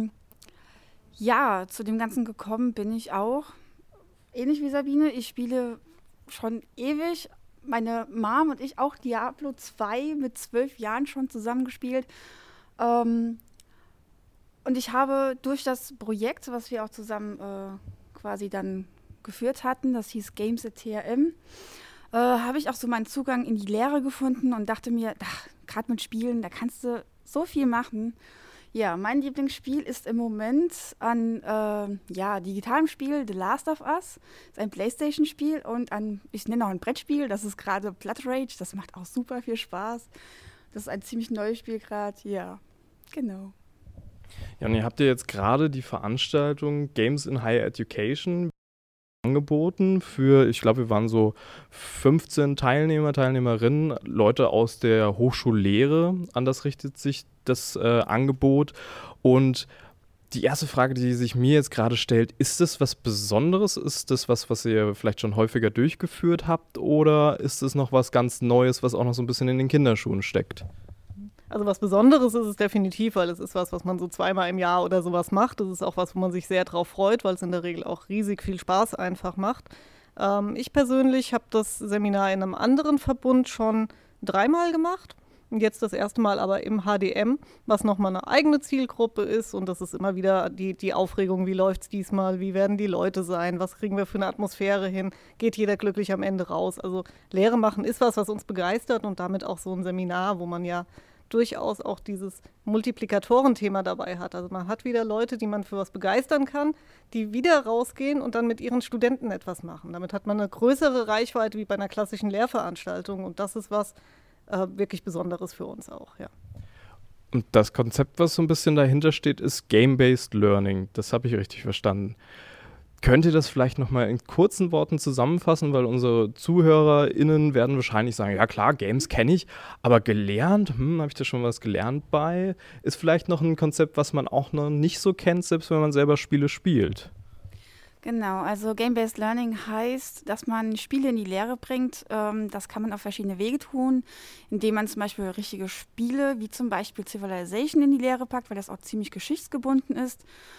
zu dem Ganzen gekommen bin ich auch, ähnlich wie Sabine. Ich spiele schon ewig. Meine Mom und ich auch Diablo 2 mit 12 Jahren schon zusammengespielt. Und ich habe durch das Projekt, was wir auch zusammen quasi dann geführt hatten, das hieß Games at THM, habe ich auch so meinen Zugang in die Lehre gefunden und dachte mir, gerade mit Spielen, da kannst du so viel machen. Ja, mein Lieblingsspiel ist im Moment an digitalem Spiel The Last of Us. Das ist ein PlayStation-Spiel und ich nenne auch ein Brettspiel, das ist gerade Blood Rage. Das macht auch super viel Spaß. Das ist ein ziemlich neues Spiel gerade. Ja, genau. Ja, und ihr habt ja jetzt gerade die Veranstaltung Games in Higher Education. angeboten für, ich glaube, wir waren so 15 Teilnehmer, Teilnehmerinnen, Leute aus der Hochschullehre, an das richtet sich das Angebot. Und die erste Frage, die sich mir jetzt gerade stellt, ist das was Besonderes? Ist das was ihr vielleicht schon häufiger durchgeführt habt? Oder ist es noch was ganz Neues, was auch noch so ein bisschen in den Kinderschuhen steckt? Also was Besonderes ist es definitiv, weil es ist was man so 2-mal im Jahr oder sowas macht. Das ist auch was, wo man sich sehr drauf freut, weil es in der Regel auch riesig viel Spaß einfach macht. Ich persönlich habe das Seminar in einem anderen Verbund schon 3-mal gemacht. Und jetzt das erste Mal aber im HDM, was nochmal eine eigene Zielgruppe ist. Und das ist immer wieder die Aufregung, wie läuft es diesmal, wie werden die Leute sein, was kriegen wir für eine Atmosphäre hin, geht jeder glücklich am Ende raus. Also Lehre machen ist was uns begeistert und damit auch so ein Seminar, wo man ja durchaus auch dieses Multiplikatoren-Thema dabei hat. Also man hat wieder Leute, die man für was begeistern kann, die wieder rausgehen und dann mit ihren Studenten etwas machen. Damit hat man eine größere Reichweite wie bei einer klassischen Lehrveranstaltung und das ist was wirklich Besonderes für uns auch, ja. Und das Konzept, was so ein bisschen dahinter steht, ist Game-Based Learning. Das habe ich richtig verstanden. Könnt ihr das vielleicht nochmal in kurzen Worten zusammenfassen, weil unsere ZuhörerInnen werden wahrscheinlich sagen, ja klar, Games kenne ich, aber gelernt, habe ich da schon was gelernt bei? Ist vielleicht noch ein Konzept, was man auch noch nicht so kennt, selbst wenn man selber Spiele spielt? Genau, also Game-Based Learning heißt, dass man Spiele in die Lehre bringt. Das kann man auf verschiedene Wege tun, indem man zum Beispiel richtige Spiele, wie zum Beispiel Civilization, in die Lehre packt, weil das auch ziemlich geschichtsgebunden ist.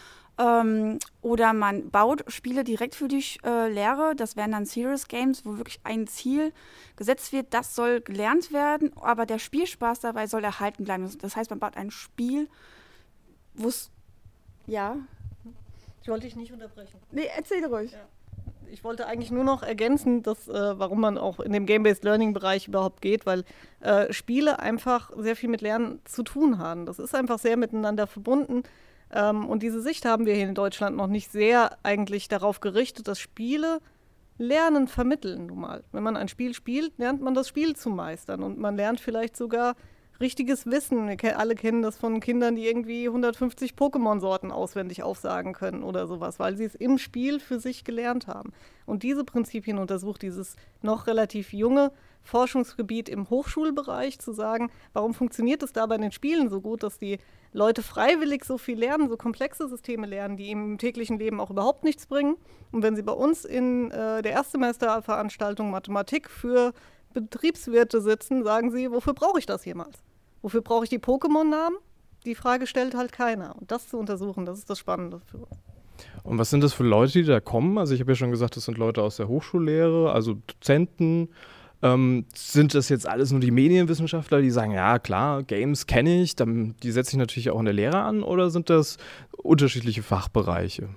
Oder man baut Spiele direkt für die Lehre. Das wären dann Serious Games, wo wirklich ein Ziel gesetzt wird, das soll gelernt werden, aber der Spielspaß dabei soll erhalten bleiben. Das heißt, man baut ein Spiel, wo es, ja... Ich wollte dich nicht unterbrechen. Nee, erzähl ruhig. Ja. Ich wollte eigentlich nur noch ergänzen, dass, warum man auch in dem Game-Based Learning-Bereich überhaupt geht, weil Spiele einfach sehr viel mit Lernen zu tun haben. Das ist einfach sehr miteinander verbunden. Und diese Sicht haben wir hier in Deutschland noch nicht sehr eigentlich darauf gerichtet, dass Spiele Lernen vermitteln nun mal. Wenn man ein Spiel spielt, lernt man das Spiel zu meistern und man lernt vielleicht sogar richtiges Wissen. Wir alle kennen das von Kindern, die irgendwie 150 Pokémon-Sorten auswendig aufsagen können oder sowas, weil sie es im Spiel für sich gelernt haben. Und diese Prinzipien untersucht dieses noch relativ junge Forschungsgebiet im Hochschulbereich, zu sagen, warum funktioniert es da bei den Spielen so gut, dass die Leute freiwillig so viel lernen, so komplexe Systeme lernen, die im täglichen Leben auch überhaupt nichts bringen. Und wenn sie bei uns in der Erstsemesterveranstaltung Mathematik für Betriebswirte sitzen, sagen sie, wofür brauche ich das jemals? Wofür brauche ich die Pokémon-Namen? Die Frage stellt halt keiner. Und das zu untersuchen, das ist das Spannende für uns. Und was sind das für Leute, die da kommen? Also ich habe ja schon gesagt, das sind Leute aus der Hochschullehre, also Dozenten. Sind das jetzt alles nur die Medienwissenschaftler, die sagen, ja klar, Games kenne ich, die setze ich natürlich auch in der Lehre an, oder sind das unterschiedliche Fachbereiche?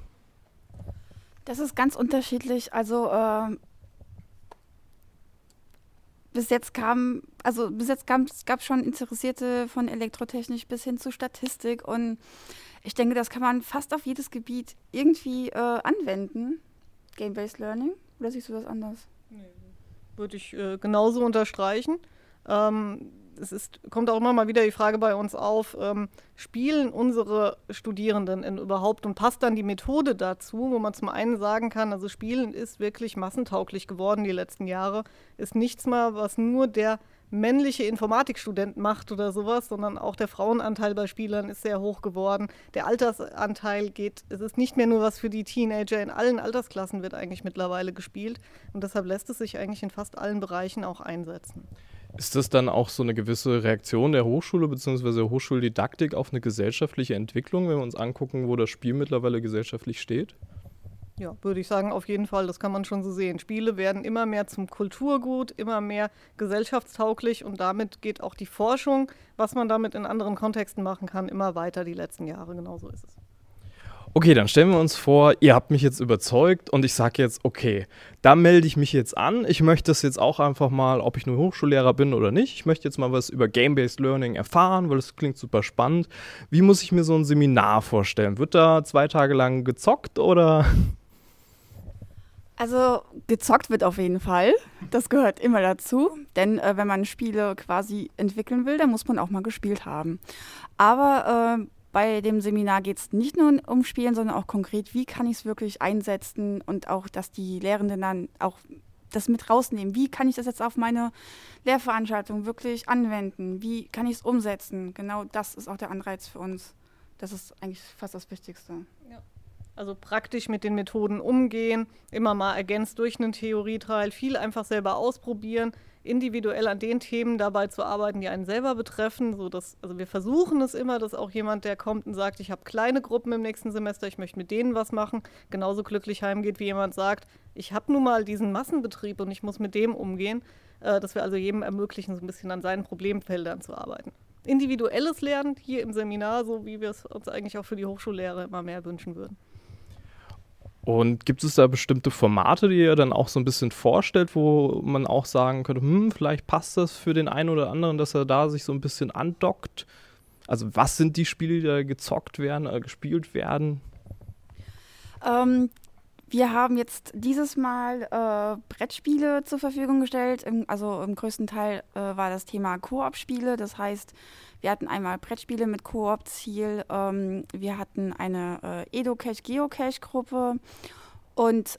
Das ist ganz unterschiedlich. Also bis jetzt gab es schon Interessierte von Elektrotechnik bis hin zu Statistik und ich denke, das kann man fast auf jedes Gebiet irgendwie anwenden. Game-Based Learning? Oder siehst du das anders? Nee, würde ich genauso unterstreichen. Kommt auch immer mal wieder die Frage bei uns auf, spielen unsere Studierenden überhaupt und passt dann die Methode dazu, wo man zum einen sagen kann, also Spielen ist wirklich massentauglich geworden die letzten Jahre, ist nichts mehr, was nur der männliche Informatikstudent macht oder sowas, sondern auch der Frauenanteil bei Spielern ist sehr hoch geworden. Der Altersanteil es ist nicht mehr nur was für die Teenager, in allen Altersklassen wird eigentlich mittlerweile gespielt und deshalb lässt es sich eigentlich in fast allen Bereichen auch einsetzen. Ist das dann auch so eine gewisse Reaktion der Hochschule bzw. der Hochschuldidaktik auf eine gesellschaftliche Entwicklung, wenn wir uns angucken, wo das Spiel mittlerweile gesellschaftlich steht? Ja, würde ich sagen, auf jeden Fall, das kann man schon so sehen. Spiele werden immer mehr zum Kulturgut, immer mehr gesellschaftstauglich und damit geht auch die Forschung, was man damit in anderen Kontexten machen kann, immer weiter die letzten Jahre. Genau so ist es. Okay, dann stellen wir uns vor, ihr habt mich jetzt überzeugt und ich sage jetzt, okay, da melde ich mich jetzt an. Ich möchte das jetzt auch einfach mal, ob ich nur Hochschullehrer bin oder nicht. Ich möchte jetzt mal was über Game-Based Learning erfahren, weil das klingt super spannend. Wie muss ich mir so ein Seminar vorstellen? Wird da 2 Tage lang gezockt oder? Also gezockt wird auf jeden Fall. Das gehört immer dazu. Denn wenn man Spiele quasi entwickeln will, dann muss man auch mal gespielt haben. Aber bei dem Seminar geht es nicht nur um Spielen, sondern auch konkret, wie kann ich es wirklich einsetzen und auch, dass die Lehrenden dann auch das mit rausnehmen. Wie kann ich das jetzt auf meine Lehrveranstaltung wirklich anwenden? Wie kann ich es umsetzen? Genau das ist auch der Anreiz für uns. Das ist eigentlich fast das Wichtigste. Ja. Also praktisch mit den Methoden umgehen, immer mal ergänzt durch einen Theorieteil, viel einfach selber ausprobieren, individuell an den Themen dabei zu arbeiten, die einen selber betreffen. Also wir versuchen es immer, dass auch jemand, der kommt und sagt, ich habe kleine Gruppen im nächsten Semester, ich möchte mit denen was machen, genauso glücklich heimgeht, wie jemand sagt, ich habe nun mal diesen Massenbetrieb und ich muss mit dem umgehen, dass wir also jedem ermöglichen, so ein bisschen an seinen Problemfeldern zu arbeiten. Individuelles Lernen hier im Seminar, so wie wir es uns eigentlich auch für die Hochschullehre immer mehr wünschen würden. Und gibt es da bestimmte Formate, die ihr dann auch so ein bisschen vorstellt, wo man auch sagen könnte, vielleicht passt das für den einen oder anderen, dass er da sich so ein bisschen andockt? Also was sind die Spiele, die da gezockt werden, gespielt werden? Wir haben jetzt dieses Mal Brettspiele zur Verfügung gestellt. Im größten Teil war das Thema Koop-Spiele. Das heißt, wir hatten einmal Brettspiele mit Koop-Ziel. Wir hatten eine Edo-Cache-Geocache-Gruppe. Und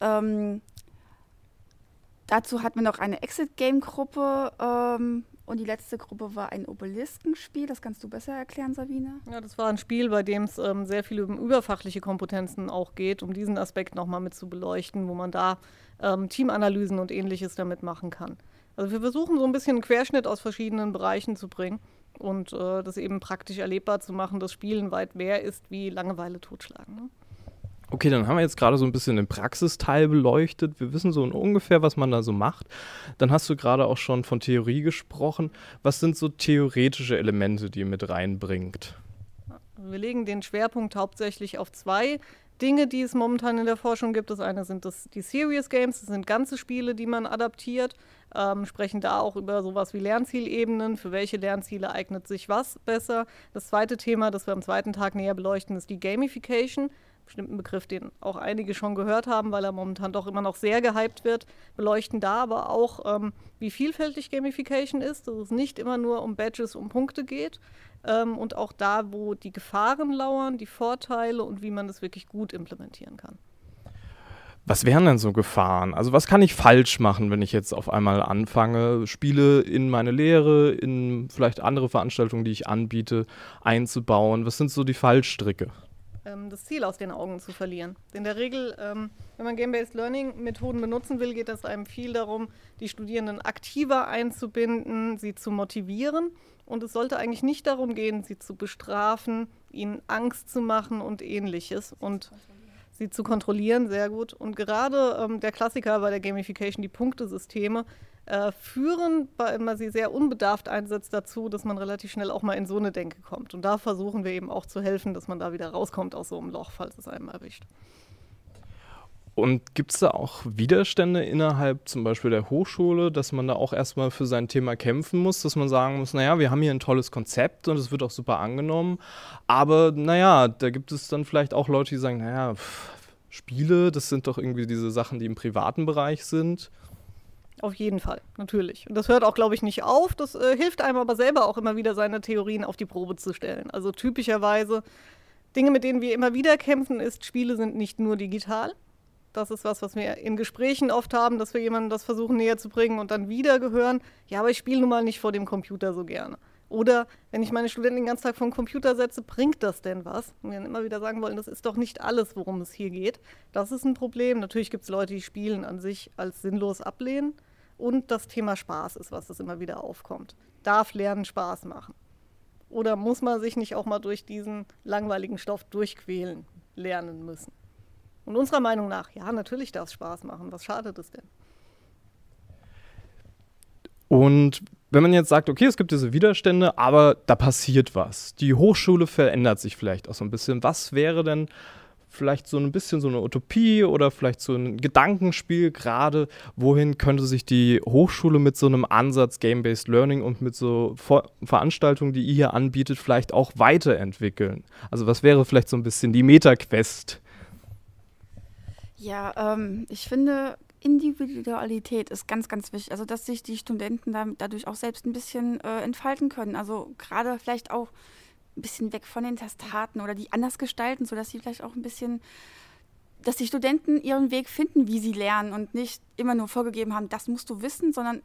dazu hatten wir noch eine Exit-Game-Gruppe. Und die letzte Gruppe war ein Obeliskenspiel. Das kannst du besser erklären, Sabine. Ja, das war ein Spiel, bei dem es sehr viel um überfachliche Kompetenzen auch geht, um diesen Aspekt nochmal mit zu beleuchten, wo man da Teamanalysen und Ähnliches damit machen kann. Also wir versuchen so ein bisschen einen Querschnitt aus verschiedenen Bereichen zu bringen und das eben praktisch erlebbar zu machen, dass Spielen weit mehr ist wie Langeweile totschlagen. Ne? Okay, dann haben wir jetzt gerade so ein bisschen den Praxisteil beleuchtet. Wir wissen so ungefähr, was man da so macht. Dann hast du gerade auch schon von Theorie gesprochen. Was sind so theoretische Elemente, die ihr mit reinbringt? Wir legen den Schwerpunkt hauptsächlich auf 2 Dinge, die es momentan in der Forschung gibt. Das eine sind die Serious Games, das sind ganze Spiele, die man adaptiert. Sprechen da auch über sowas wie Lernzielebenen, für welche Lernziele eignet sich was besser. Das zweite Thema, das wir am zweiten Tag näher beleuchten, ist die Gamification. Bestimmten Begriff, den auch einige schon gehört haben, weil er momentan doch immer noch sehr gehypt wird, beleuchten da aber auch, wie vielfältig Gamification ist, dass es nicht immer nur um Badges, um Punkte geht und auch da, wo die Gefahren lauern, die Vorteile und wie man das wirklich gut implementieren kann. Was wären denn so Gefahren? Also was kann ich falsch machen, wenn ich jetzt auf einmal anfange, Spiele in meine Lehre, in vielleicht andere Veranstaltungen, die ich anbiete, einzubauen? Was sind so die Fallstricke? Das Ziel aus den Augen zu verlieren. In der Regel, wenn man Game-Based Learning-Methoden benutzen will, geht es einem viel darum, die Studierenden aktiver einzubinden, sie zu motivieren. Und es sollte eigentlich nicht darum gehen, sie zu bestrafen, ihnen Angst zu machen und Ähnliches. Und sie zu kontrollieren, sehr gut. Und gerade der Klassiker bei der Gamification, die Punktesysteme, führen, weil man sie sehr unbedarft einsetzt, dazu, dass man relativ schnell auch mal in so eine Denke kommt. Und da versuchen wir eben auch zu helfen, dass man da wieder rauskommt aus so einem Loch, falls es einem erwischt. Und gibt es da auch Widerstände innerhalb zum Beispiel der Hochschule, dass man da auch erstmal für sein Thema kämpfen muss, dass man sagen muss, naja, wir haben hier ein tolles Konzept und es wird auch super angenommen, aber naja, da gibt es dann vielleicht auch Leute, die sagen, naja, Spiele, das sind doch irgendwie diese Sachen, die im privaten Bereich sind. Auf jeden Fall, natürlich. Und das hört auch, glaube ich, nicht auf. Das hilft einem aber selber auch immer wieder, seine Theorien auf die Probe zu stellen. Also typischerweise Dinge, mit denen wir immer wieder kämpfen, ist, Spiele sind nicht nur digital. Das ist was wir in Gesprächen oft haben, dass wir jemandem das versuchen näher zu bringen und dann wieder gehören, ja, aber ich spiele nun mal nicht vor dem Computer so gerne. Oder wenn ich meine Studenten den ganzen Tag vor den Computer setze, bringt das denn was? Und wir dann immer wieder sagen wollen, das ist doch nicht alles, worum es hier geht. Das ist ein Problem. Natürlich gibt es Leute, die Spielen an sich als sinnlos ablehnen. Und das Thema Spaß ist, was das immer wieder aufkommt. Darf Lernen Spaß machen? Oder muss man sich nicht auch mal durch diesen langweiligen Stoff durchquälen, lernen müssen? Und unserer Meinung nach, ja, natürlich darf es Spaß machen. Was schadet es denn? Und wenn man jetzt sagt, okay, es gibt diese Widerstände, aber da passiert was. Die Hochschule verändert sich vielleicht auch so ein bisschen. Was wäre denn vielleicht so ein bisschen so eine Utopie oder vielleicht so ein Gedankenspiel gerade, wohin könnte sich die Hochschule mit so einem Ansatz Game-Based Learning und mit so Veranstaltungen, die ihr hier anbietet, vielleicht auch weiterentwickeln? Also was wäre vielleicht so ein bisschen die Meta-Quest? Ja, ich finde, Individualität ist ganz, ganz wichtig. Also, dass sich die Studenten dadurch auch selbst ein bisschen entfalten können. Also, gerade vielleicht auch ein bisschen weg von den Testaten oder die anders gestalten, sodass sie vielleicht auch ein bisschen, dass die Studenten ihren Weg finden, wie sie lernen und nicht immer nur vorgegeben haben, das musst du wissen, sondern